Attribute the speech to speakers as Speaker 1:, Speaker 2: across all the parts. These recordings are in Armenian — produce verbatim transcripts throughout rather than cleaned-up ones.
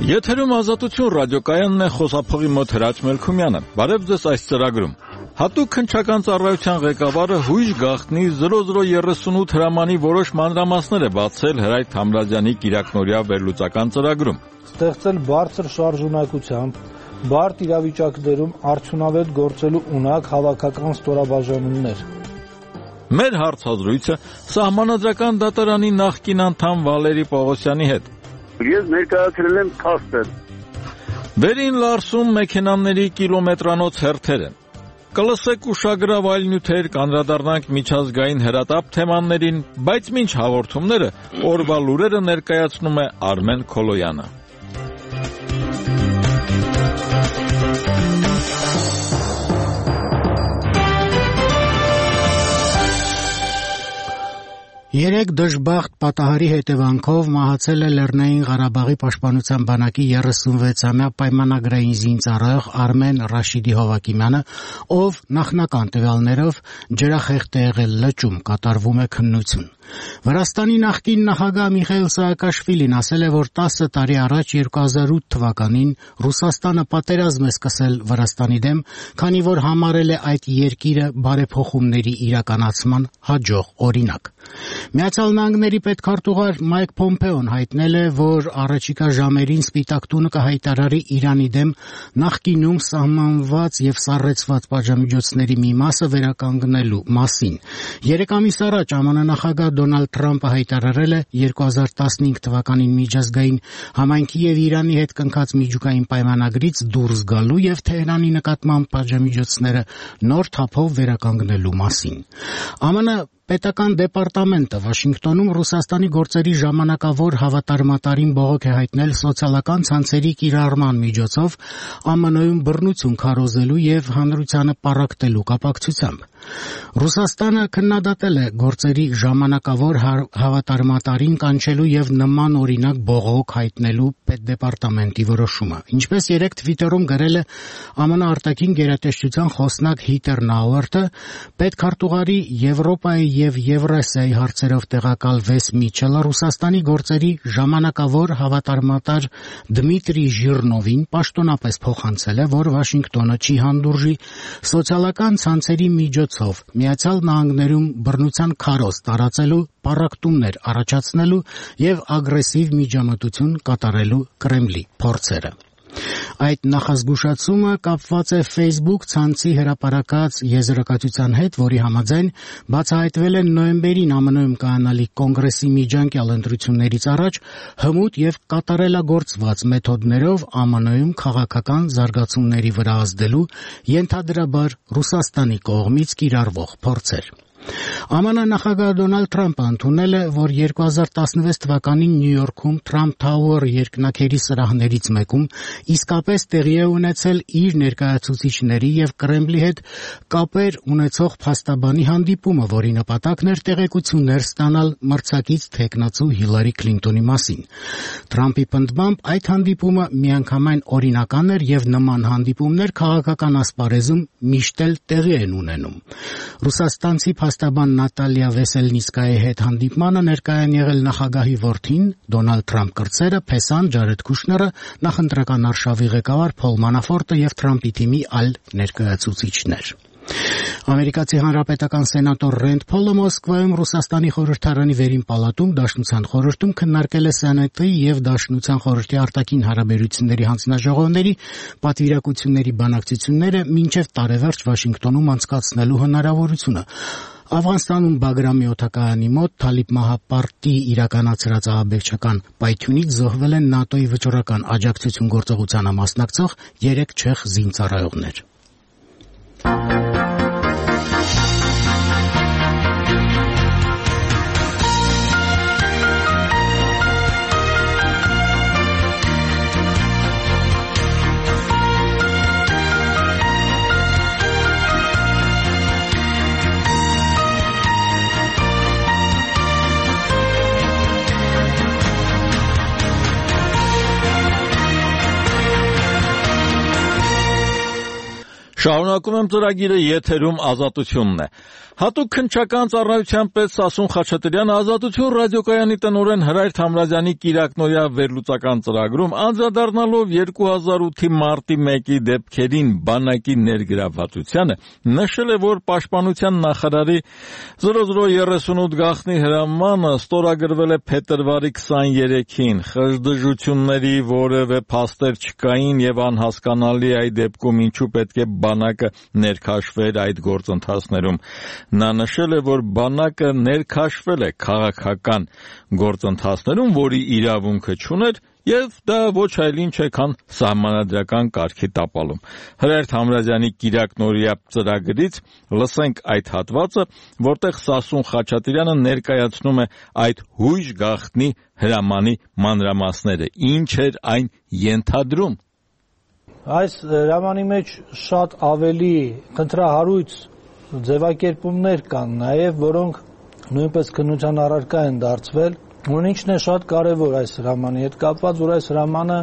Speaker 1: Եթերում Ազատություն ռադիոկայանն է, խոսափողի մոտ Հրաչ Մելքումյանը։ Բարև ձեզ այս ծրագրում։ Հատուկ քննչական ծառայության ղեկավարը հույժ գաղտնի զրո զրո երեսունութ հրամանի որոշ մանրամասներ է բացել Հրայր Թամրազյանի կիրակնօրյա վերլուծական ծրագրում։
Speaker 2: Ստեղծել բարձր շարժունակությամբ, բարդ իրավիճակներում արդյունավետ գործելու ունակ հավաքական ստորաբաժանումներ։
Speaker 1: Մեր հարցազրույցը Սահմանադրական դատարանի նախկին անդամ Վալերի Պողոսյանի հետ։
Speaker 3: Ես ներկայացրել եմ փաստեր։
Speaker 1: Վերին Լարսում մեքենաների կիլոմետրանոց հերթեր են։ Կլսեք ուշագրավ այլ նյութեր, կանդրադառնանք միջազգային հրատապ թեմաներին, բայց մինչ հաղորդումները օրվա լուրերը ներկայացնում է Արմեն Քոլոյանը։
Speaker 4: Երեք դժբախտ պատահարի հետևանքով մահացել է Լեռնային Ղարաբաղի պաշտպանության բանակի երեսունվեցամյա պայմանագրային զինծառայող Արմեն Ռաշիդի Հովակիմյանը, ով նախնական տվյալներով ջրախեղտ է եղել լճում, կատարվում է քննություն։ Վրաստանի նախկին նախագահ Միխայիլ Սահակաշվիլին ասել է, որ տասը տարի առաջ երկու հազար ութ թվականին Ռուսաստանը պատերազմ է սկսել Վրաստանի դեմ, քանի որ համարել է այդ երկիրը բարեփոխումների իրականացման հաջող օրինակ։ Միացյալ Նահանգների պետքարտուղար Մայք Փոմփեոն հայտնել է, որ առաջիկա ժամերին Սպիտակ տունը կհայտարարի Իրանի դեմ նախկինում սահմանված եւ սառեցված պատժամիջոցների մի մասը վերականգնելու մասին։ Երեք ամիս առաջ ԱՄՆ նախագահ Դոնալդ Թրամփը հայտարարել է երկու հազար տասնհինգ թվականին միջազգային համայնքի եւ Իրանի հետ կնքած միջուկային պայմանագրից դուրս գալու եւ Թեհրանի նկատմամբ պատժամիջոցները նոր թափով վերականգնելու մասին։ ԱՄՆ Պետական դեպարտամենտը Վաշինգտոնում Ռուսաստանի գործերի ժամանակավոր հավատարմատարին բողոք է հայտնել սոցիալական ցանցերի կիրառման միջոցով ԱՄՆ-ում բռնություն քարոզելու եւ հանրությանը պառակտելու կապակցությամբ։ Ռուսաստանը քննադատել է գործերի ժամանակավոր հավատարմատարին կանչելու եւ նման օրինակ բողոք հայտնելու պետդեպարտամենտի որոշումը։ Ինչպես երեք Թվիտերում գրել է ԱՄՆ արտաքին գերատեսչության խոսնակ Հիտեր Նաուերտը, պետքարտուղարի Եվրոպայի եւ Եվրասիայի հարցերով տեղակալ Վես Միչելը Ռուսաստանի գործերի ժամանակավոր հավատարմատար Դմիտրի Ժիրնովին պաշտոնապես փոխանցել է, որ Վաշինգտոնը չի հանդուրժի սոցիալական ցանցերի միջոցով Միացյալ Նահանգներում բռնության քարոզ տարածելու, պառակտումներ առաջացնելու եւ ագրեսիվ միջամտություն կատարելու Կրեմլի փորձերը։ Այդ նախազգուշացումը կապված է Facebook ցանցի հրապարակած եզրակացության հետ, որի համաձայն բացահայտվել են նոյեմբերին ԱՄՆ-ում կայանալիք կոնգրեսի միջանկյալ ընտրություններից առաջ հմուտ եւ կատարելագործված մեթոդներով ԱՄՆ-ում քաղաքական զարգացումների վրա ազդելու ենթադրաբար Ռուսաստանի կողմից կիրառվող փորձեր։ ԱՄՆ նախագահ Դոնալդ Թրամփը ընդունել է, որ երկու հազար տասնվեց թվականին Նյու Յորքում Trump Tower երկնաքերի սրահներից մեկում իսկապես տեղի է ունեցել իր ներկայացուցիչների եւ Կրեմլի հետ կապեր ունեցող փաստաբանի հանդիպումը, որի նպատակն էր տեղեկություններ ստանալ մրցակից թեկնածու Հիլարի Քլինտոնի մասին։ Թրամփի պնդմամբ այդ հանդիպումը միանգամայն օրինական էր եւ նման հանդիպումներ քաղաքական ասպարեզում միշտ էլ տեղի են ունենում։ Ռուսաստանցի փաստաբան Նատալիա Վեսելնիսկայի հետ հանդիպմանը ներկայ են եղել նախագահի որդին Դոնալդ Թրամփ կրտսերը, Փեսան Ջարեդ Քուշները, նախընտրական արշավի ղեկավար Փոլ Մանաֆորտը եւ Թրամփի թիմի այլ ներկայացուցիչներ։ Ամերիկացի հանրապետական սենատոր Ռենդ Փոլը Մոսկվայում Ռուսաստանի խորհրդարանի վերին պալատում Դաշնության խորհրդում քննարկել է Սենատի եւ Դաշնության խորհրդի արտաքին հարաբերությունների հանձնաժողովների պատվիրակությունների բանակցությունները մինչեւ տարեվերջ Վաշինգտոնում անցկացնելու հնարավորությունը։ Աֆղանստանում Բագրամի օդակայանի մոտ Թալիբ Մահապարտի իրականացրած ահաբեկչական պայթյունից զոհվել են ՆԱՏՕ-ի վճռական աջակցություն գործողությանը մասնակցող երեք չեխ զինծառայողներ։
Speaker 1: Շարունակում եմ ծրագիրը, եթերում Ազատությունն է։ Հատուկ քննչական ծառայության պետ Սասուն Խաչատրյանը Ազատություն ռադիոկայանի տնօրեն Հրայր Թամրազյանի կիրակնօրյա վերլուծական ծրագրում անդրադառնալով երկու հազար ութի մարտի մեկի դեպքերին բանակի ներգրավվածությանը նշել է, որ Պաշտպանության նախարարի զրո զրո երեսունութ գաղտնի հրամանը ստորագրվել է փետրվարի քսաներեքին, խժդժությունների որևէ փաստեր չկային եւ անհասկանալի է այդ դեպքում ինչու պետք է բանակը ներքաշվեր այդ գործընթացներում։ Նա նշել է, որ բանակը ներքաշվել է քաղաքական գործընթացներում, որի իրավունքը չուներ, եւ դա ոչ այլ ինչ է, քան սահմանադրական կարգի տապալում։ Հրայր Թամրազյանի կիրակնօրյա ծրագրից լսենք այդ հատվածը, որտեղ Սասուն Խաչատրյանը ներկայացնում է այդ հույժ գաղտնի հրամանի մանրամասները, ինչ էր այն ենթադրում։
Speaker 2: Այս հրամանի մեջ շատ ավելի խնդրահարույց ձևակերպումներ կան նաև, որոնք նույնպես քննության առարկա են դարձվել, որ ինչն է շատ կարևոր այս հրամանի հետ կապված, որ այս հրամանը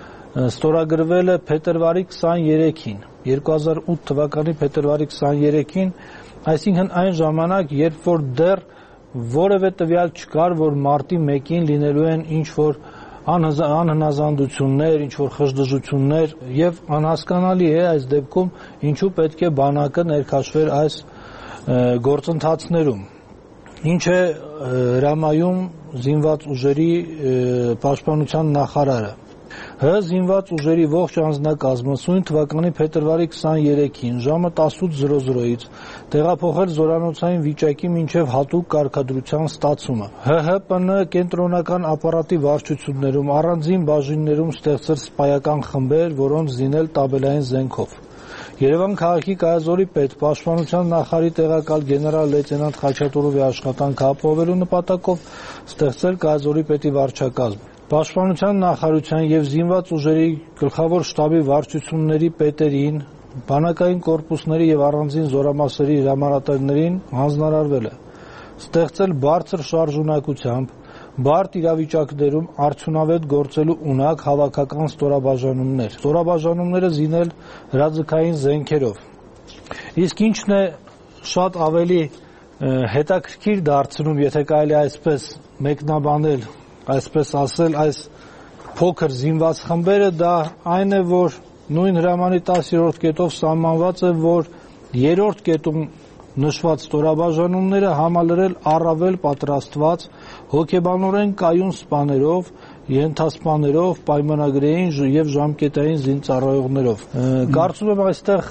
Speaker 2: ստորագրվել է փետրվարի քսաներեքին, երկու հազար ութ թվականի փետրվարի քսաներեքին, այսինքն այն ժամանակ, երբ որ դեռ որևէ տվյալ չկար, որ մարտի մեկին լինելու են ինչ-որ անհնազանդություններ, ինչ-որ խժդժություններ եւ անհասկանալի է այս դեպքում ինչու պետք է բանակը ներքաշվեր այս գործընթացներում։ Ինչ է հրամայում զինված ուժերի պաշտպանության նախարարը։ Հ զինված ուժերի ողջ անձնակազմը սույն թվականի փետրվարի քսաներեքին ժամը տասնութ զրո զրոից տեղափոխել զորանոցային վիճակի մինչև հատուկ կարգադրության ստացումը։ ՀՀՊՆ կենտրոնական ապարատի վարչություններում առանձին բաժիններում ստեղծել սպայական խմբեր, որոնց զինել տաբելային զենքով։ Երևան քաղաքի կայազորի պետ պաշտպանության նախարարի տեղակալ գեներալ լեյտենանտ Խաչատուրովի աշխատանքը ապահովելու նպատակով ստեղծել կայազորի պետի վարչակազմ։ Պաշտպանության նախարարության եւ զինված ուժերի գլխավոր շտաբի վարչությունների պետերին, բանակային կորպուսների եւ առանձին զորամասերի հրամանատարներին հանձնարարվել է ստեղծել բարձր շարժունակությամբ, բարդ իրավիճակներում արդյունավետ գործելու ունակ հավաքական ստորաբաժանումներ։ Ստորաբաժանումները զինել հրաձգային զենքերով։ Իսկ ինչն է շատ ավելի հետաքրքիր դարձնում, եթե կարելի այսպես մեկնաբանել, այսպես ասել, այս փոքր զինված խմբերը, դա այն է, որ նույն հրամանի տասերորդ կետով սահմանված է, որ երրորդ կետում նշված ստորաբաժանումները համալրել առավել պատրաստված հոգեբանորեն կայուն սպաներով, ենթասպաներով, պայմանագրային եւ ժամկետային զինծառայողներով։ Կարծում եմ այստեղ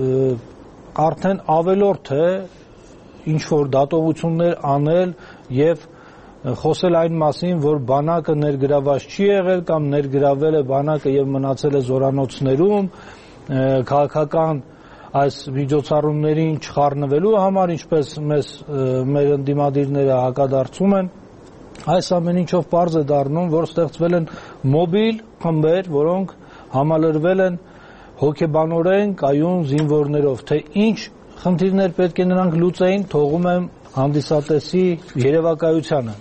Speaker 2: արդեն ավելորդ է ինչ որ դատողություններ անել եւ խոսել այն մասին, որ բանակը ներգրաված չի եղել կամ ներգրավել է բանակը եւ մնացել է զորանոցներում, քաղաքական այս միջոցառումներին չխառնվելու համար, ինչպես մեզ մեր ընդդիմադիրները հակադարձում են, այս ամեն ինչով պարզ է դառնում, որ ստեղծվել են մոբիլ խմբեր, որոնք համալրվել են հոգեբանորեն կայուն զինվորներով, թե ինչ խնդիրներ պետք է նրանք լուծեին, թողում եմ հանդիսատեսի երևակայությանը։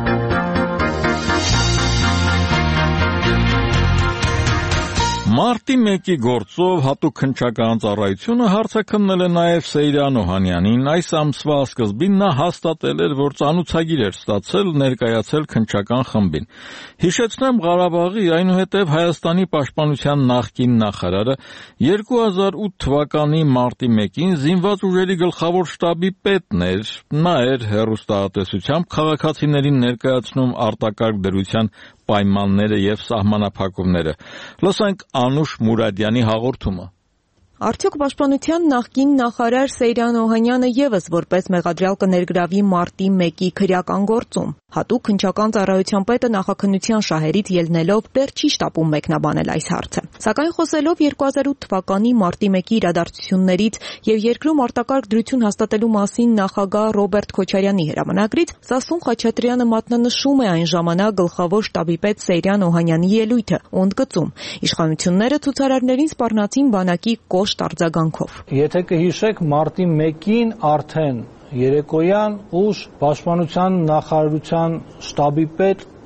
Speaker 1: Մարտի մեկի գործով հատուկ քննչական ծառայությունը հարց է քննել է նաև Սեյրան Օհանյանին։ Այս ամսվա սկզբին նա հաստատել էր, որ ծանոթագիր էր ստացել ներկայացել քննչական խմբին։ Հիշեցնեմ, Ղարաբաղի, այնուհետև Հայաստանի պաշտպանության նախկին նախարարը երկու հազար ութ թվականի մարտի մեկին զինված ուժերի գլխավոր շտաբի պետն էր։ Նա էր հեռուստատեսությամբ քաղաքացիներին ներկայացնում արտակարգ դրության պայմանները եւ սահմանափակումները։ Լսենք Անուշ Մուրադյանի հաղորդումը։
Speaker 5: Արդյոք պաշտպանության նախկին նախարար Սեյրան Օհանյանը եւս որպես մեղադրյալ կներգրավի մարտի մեկի քրեական գործում։ Հատուկ քննչական ծառայության պետը նախաքննության շահերից ելնելով դեռ չի շտապում մեկնաբանել այս հարցը։ Սակայն խոսելով երկու հազար ութ թվականի մարտի մեկի իրադարձություններից եւ երկրում արտակարգ դրություն հաստատելու մասին նախագահ Ռոբերտ Քոչարյանի հրամանագրից, Սասուն Խաչատրյանը մատնանշում է այն ժամանակ գլխավոր շտաբի պետ Սեյրան Օհանյանի ելույթը, ընդգծում. իշխանությունները ցուցարարներին սպառնացին բանակի կոշտ արձագանքով։
Speaker 2: Եթե կհիշեք, մարտի մեկին արդեն երեկոյան ուշ պաշտպանության նախարարության շտաբի պետ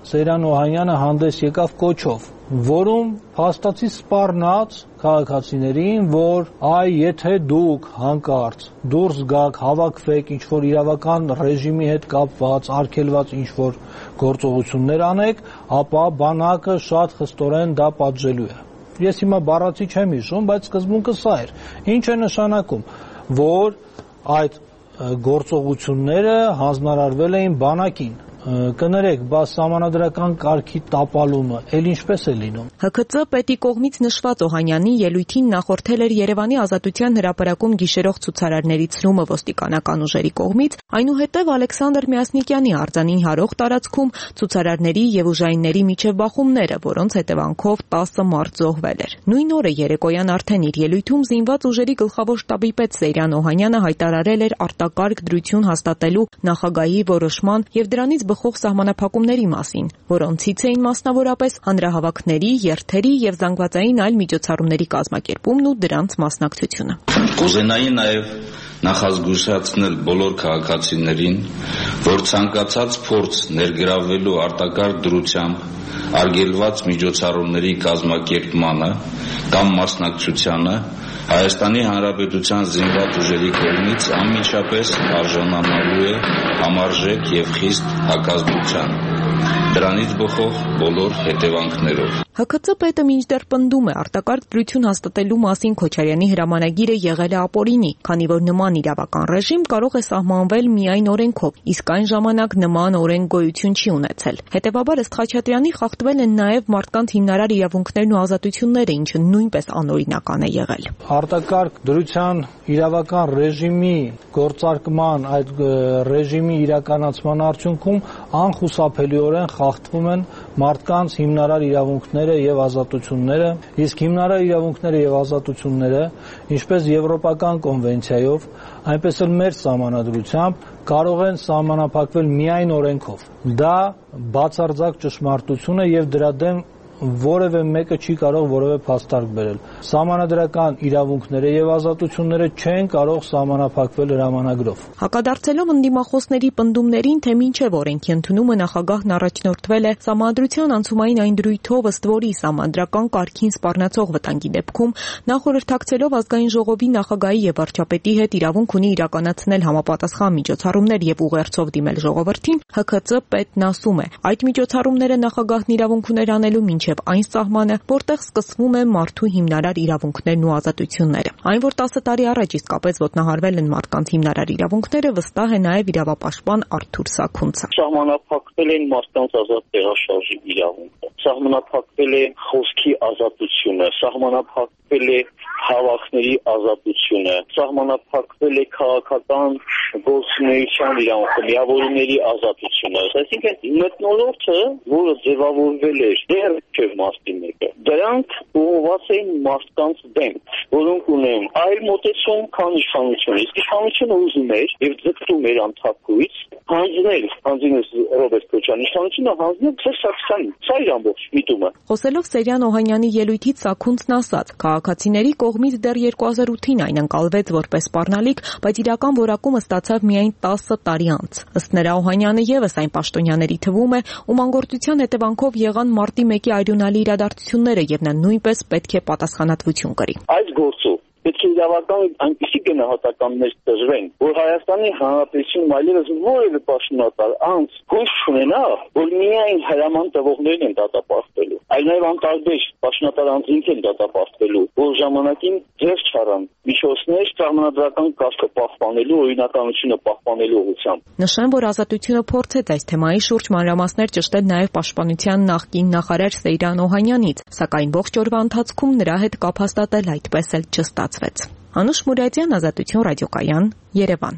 Speaker 2: Սեյրան Օհանյանը հանդես եկավ կոչով, որում փաստացի սպառնաց քաղաքացիներին, որ այ եթե դուք հանկարծ դուրս գաք, հավաքվեք, ինչ որ իրավական ռեժիմի հետ կապված, արգելված ինչ որ գործողություններ անեք, ապա բանակը շատ խստորեն դա պատժելու է։ Ես հիմա բառացի չեմ հիշում, բայց սկզբունքը սա էր։ Ինչ է նշանակում, որ այդ գործողությունները հանձնարարվել էին բանակին։ Կներեք, բա սահմանադրական կարգի տապալումը էլ ինչպես է լինում։
Speaker 5: Հ K C պետի կողմից նշված Օհանյանի ելույթին նախորդել էր Երևանի Ազատության հրապարակում գիշերող ցուցարարների ցրումը ոստիկանական ուժերի կողմից, այնուհետև Ալեքսանդր Միասնիկյանի արձանին հարող տարածքում ցուցարարների եւ ուժայինների միջև բախումները, որոնց հետևանքով տասը մարդ զոհվել էր։ Նույն օրը երեկոյան արդեն իր ելույթում զինված ուժերի գլխավոր շտաբի պետ Սեյրան Օհանյանը հայտարարել էր արտակարգ դրություն հաստատելու նախագահի որոշման եւ դրանից բխող սահմանափակումների մասին, որոնցից էին մասնավորապես հանրահավաքների, երթերի եւ զանգվածային այլ միջոցառումների կազմակերպումն ու դրանց մասնակցությունը։
Speaker 6: Կուզենայի նաեւ նախազգուշացնել բոլոր քաղաքացիներին, որ ցանկացած փորձ ներգրավելու արտակարգ դրությամբ արգելված միջոցառումների կազմակերպմանը կամ մասնակցությանը Հայաստանի Հանրապետության զինված ուժերի կողմից անմիջապես արժանանալու է համարժեք եւ խիստ հակազդության, դրանից բխող բոլոր հետևանքներով։
Speaker 5: Հ K C պետը մինչդեռ պնդում է արտակարգ դրություն հաստատելու մասին Քոչարյանի հրամանագիրը եղել է ապօրինի, քանի որ նման իրավական ռեժիմ կարող է սահմանվել միայն օրենքով, իսկ այն ժամանակ նման օրենք գոյություն չի ունեցել։ Հետևաբար ըստ Խաչատրյանի խախտվել են նաև մարդկանց հիմնարար իրավունքներն ու ազատությունները, ինչը նույնպես անօրինական է եղել։
Speaker 2: Արտակարգ դրության իրավական ռեժիմի գործարկման, այդ ռեժիմի իրականացման արդյունքում անխուսափելիորեն խախտվում են մարդկանց հիմնարար իրավունքները եւ ազատությունները, իսկ հիմնարար իրավունքները եւ ազատությունները, ինչպես Եվրոպական կոնվենցիայով, այնպես էլ մեր սահմանադրությամբ կարող են սահմանափակվել միայն օրենքով։ Դա բացարձակ ճշմարտություն է եւ դրա դեմ որևէ մեկը չի կարող որևէ փաստարկ բերել։ Սահմանադրական իրավունքները եւ ազատությունները չեն կարող սահմանափակվել հրամանագրով։
Speaker 5: Հակադարձելով ընդդիմախոսների պնդումներին, թե մինչև օրենքի ընդունումը նախագահն առաջնորդվել է Սահմանադրության անցումային այն դրույթով, ըստ որի սահմանադրական կարգին սպառնացող վտանգի դեպքում նախորդակցելով ազգային ժողովի նախագահի եւ վարչապետի հետ իրավունք ունի իրականացնել համապատասխան միջոցառումներ եւ ուղերձով դիմել ժողովրդին, Հ K C պետն ասում է, այդ միջոցառումները նախագահն իրավունք ուներ անելու մինչև այն սահմանը, որտեղ սկսվում է մարդու հիմնարար իրավունքներն ու ազատությունները։ Այն, որ տասը տարի առաջ իսկապես ոտնահարվել են մարդկանց հիմնարար իրավունքները, վստահ է նաև իրավապաշտպան Արթուր Սաքունցը։
Speaker 7: Սահմանափակվել են մարդկանց ազատ տեղաշարժի իրավունքը, սահմանափակվել է խոսքի ազատությունը, սահմանափակվել է հավաքների ազատությունը, սահմանափակվել է քաղաքական գործունեության իրավունքը, միավորների ազատությունը։ Այսինքն մթնոլորտը, որը ձևավորվել էր դեռ չէ մասի մեկը, դրանք ուղղված են մարդկանց դեմ, որոնք ունեն այլ մոտեցում, քան իշխանությունը։ Իսկ իշխանությունը ուզում էր եւ ձգտում էր անթափույց հանձնել, հանձնել Ռոբերտ Քոչարյանի իշխանությունը հանձնել Սերժ Սարգսյանին։ Սա իր ամբողջ միտումը։
Speaker 5: Խոսելով Սեյրան Օհանյանի ելույթից Սաքունցն ասաց. քաղաքացիների կողմից դեռ երկու հազար ութին այն ընկալվեց որպես սպառնալիք, բայց իրական որակումը ստացավ միայն տասը տարի անց։ Ըստ նրա Օհանյանը եւս այն պաշտոնյաների թվում է, ում անգործության հետևանքով եղան մարտի մեկի այրունալի իրադարձությունները եւ նա նույնպես պետք է պատասխանատվություն կրի։
Speaker 7: Այս գործով պետք է իրավական այնպիսի գնահատականներ տրվեն, որ Հայաստանի Հանրապետությունում այլևս որևէ պաշտոնատար անձ հույս չունենա, որ միայն հրաման տվողներն են դատապարտվելու, այլ նաև անտարբեր պաշտոնատար անձինք են դատապարտվելու, որ ժամանակին ձեռք չառան միջոցներ սահմանադրական կարգը պահպանելու, օրինականությունը պահպանելու ուղղությամբ։
Speaker 5: Նշեմ, որ Ազատությունը փորձեց այս թեմայի շուրջ մանրամասներ ճշտել նաև Պաշտպանության նախկին նախարար Սեյրան Օհանյանից, սակայն ողջ օրվա ընթացքում նրա հետ կապ հաստատել այդպես էլ չստացվեց։ Անուշ Մուրադյան, Ազատություն ռադիոկայան, Երևան։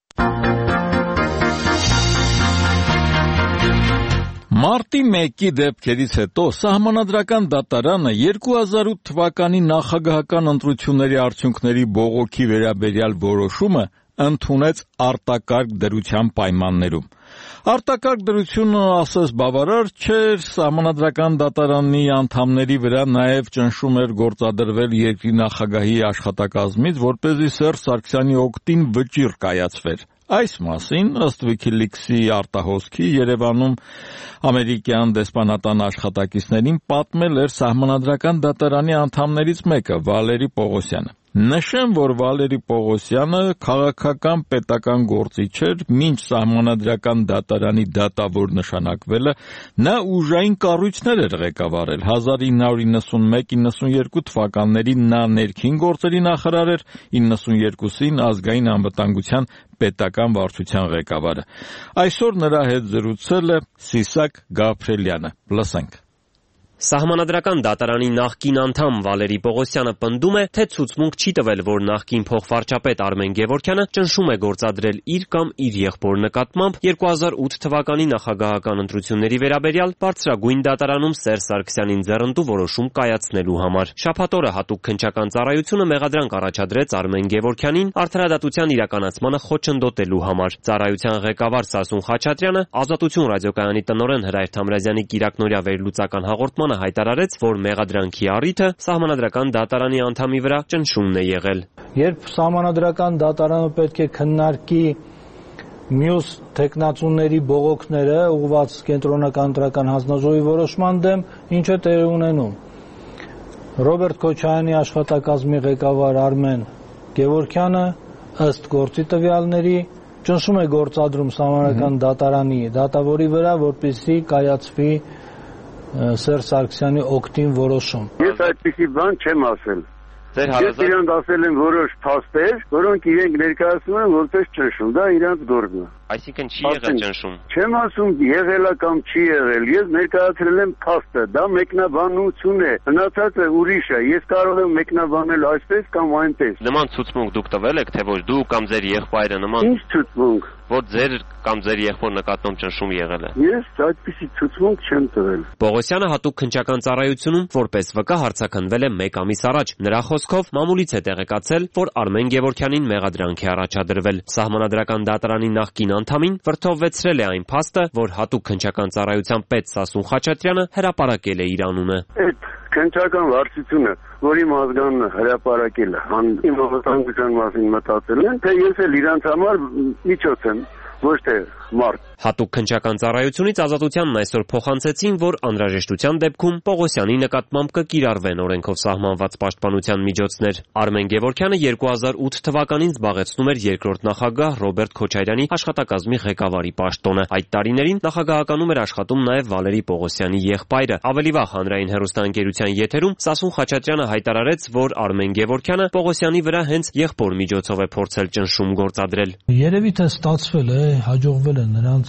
Speaker 1: Մարտի մեկի դեպքերից հետո Սահմանադրական դատարանը երկու հազար ութ թվականի նախագահական ընտրությունների արդյունքների բողոքի վերաբերյալ որոշումը ընդունեց արտակարգ դրության պայմաններում։ Արտակարգ դրությունը ասես բավարար չէր, Սահմանադրական դատարանի անդամների վրա նաև ճնշում էր գործադրվել երկրի նախագահի աշխատակազմից, որպեսզի Սերժ Սարգսյանի օգտին վճիռ կայացվեր։ Այս մասին ըստ WikiLeaks-ի արտահոսքի Երևանում ամերիկյան դեսպանատան աշխատակիցներին պատմել էր Սահմանադրական դատարանի անդամներից մեկը Վալերի Պողոսյանը։ Նշեմ, որ Վալերի Պողոսյանը քաղաքական պետական գործիչ էր, մինչ Սահմանադրական դատարանի դատավոր նշանակվելը նա ուժային կառույցներ էր ղեկավարել։ հազար ինը հարյուր իննսունմեկ իննսունյերկու թվականներին նա ներքին գործերի նախարար էր, իննսունյերկուսին ազգային անվտանգության պետական վարչության ղեկավարը։ Այսօր նրա հետ զրուցել է Սիսակ Գաբրելյանը։ Լսենք։
Speaker 8: Սահմանադրական դատարանի նախկին անդամ Վալերի Պողոսյանը պնդում է, թե ցուցմունք չի տվել, որ նախկին փոխվարչապետ Արմեն Գևորգյանը ճնշում է գործադրել իր կամ իր եղբոր նկատմամբ երկու հազար ութ թվականի նախագահական ընտրությունների վերաբերյալ բարձրագույն դատարանում Սերժ Սարգսյանին ձեռնտու որոշում կայացնելու համար։ Շաբաթ օրը հատուկ քննչական ծառայությունը մեղադրանք առաջադրեց Արմեն Գևորգյանին արդարադատության իրականացմանը խոչընդոտելու համար։ Ծառայության ղեկավար Սասուն Խաչատրյանը Ազատություն ռադիոկայանի տնօրեն Հրայր Թամրազյանի կիրակնօրյա վերլուծական հաղորդմանը հայտարարեց, որ մեղադրանքի առիթը Սահմանադրական դատարանի անդամի վրա ճնշումն է եղել։
Speaker 2: Երբ Սահմանադրական դատարանը պետք է քննարկի մյուս տեխնացուների բողոքները ուղղված կենտրոնական ընտրական հանձնաժողովի որոշման դեմ, ինչ է տեղի ունենում։ Ռոբերտ Քոչարյանի աշխատակազմի ղեկավար Արմեն Գևորգյանը ըստ գործի տվյալների ճնշում է գործադրում Սահմանադրական դատարանի դատավորի վրա, որպեսզի կայացվի Սերժ Սարգսյանի օգտին որոշում։
Speaker 3: Ես այդպիսի բան չեմ ասել։ Ես իրանք ասել եմ որոշ փաստեր, որոնք իրենք ներկայացնում են որպես ճնշում, դա իրանք գործն է։
Speaker 8: Այսինքն չի եղել ճնշում։
Speaker 3: Չեմ ասում եղել է կամ չի եղել, ես ներկայացրել եմ փաստը, դա մեկնաբանություն է, մնացածը ուրիշ է, ես կարող եմ մեկնաբանել այսպես կամ այնպես։
Speaker 8: Նման ցուցմունք դուք տվել եք, թե ոչ դու կամ ձեր եղբայրը նման։
Speaker 3: Ինչ ցուցմունք։
Speaker 8: Որ ձեր կամ ձեր եղբոր նկատմամբ ճնշում եղել է։
Speaker 3: Ես այդպիսի ցուցմունք չեմ տվել։
Speaker 8: Պողոսյանը հատուկ քննչական ծառայությունում որպես վկա հարցաքննվել է մեկ ամիս առաջ։ Նրա խոսքով մամուլից է տեղեկացել, որ Արմեն Գևորգյանին մեղադրանք է առաջադրվել։ Սահմանադրական դատարանի նախկին անդամին վրդովվեցրել է այն փաստը, որ հատուկ քննչական ծառայության պետ Սասուն Խաչատրյանը հրապարակել է իր անունը։
Speaker 3: Այդ քննչական վարչությունը, որի մազգանն հրապարակել է, իմ անվտանգության մասին մտածել են, թե ես էլ իրանց համար միջոց եմ, ոչ թե մարդ։
Speaker 8: Հատուկ քննչական ծառայությունից Ազատությանն այսօր փոխանցեցին, որ անհրաժեշտության դեպքում Պողոսյանի նկատմամբ կկիրառվեն օրենքով սահմանված պաշտպանության միջոցներ։ Արմեն Գևորգյանը երկու հազար ութ թվականին զբաղեցնում էր երկրորդ նախագահ Ռոբերտ Քոչարյանի աշխատակազմի ղեկավարի պաշտոնը։ Այդ տարիներին նախագահականում էր աշխատում նաև Վալերի Պողոսյանի եղբայրը։ Ավելի վաղ հանրային հեռուստաընկերության եթերում Սասուն Խաչատրյանը հայտարարեց, որ Արմեն Գևորգյանը Պողոսյանի վրա հենց եղբոր միջոցով է փորձել ճնշում գործադրել։
Speaker 2: Երևի թե ստացվել է, հաջողվել է նրանց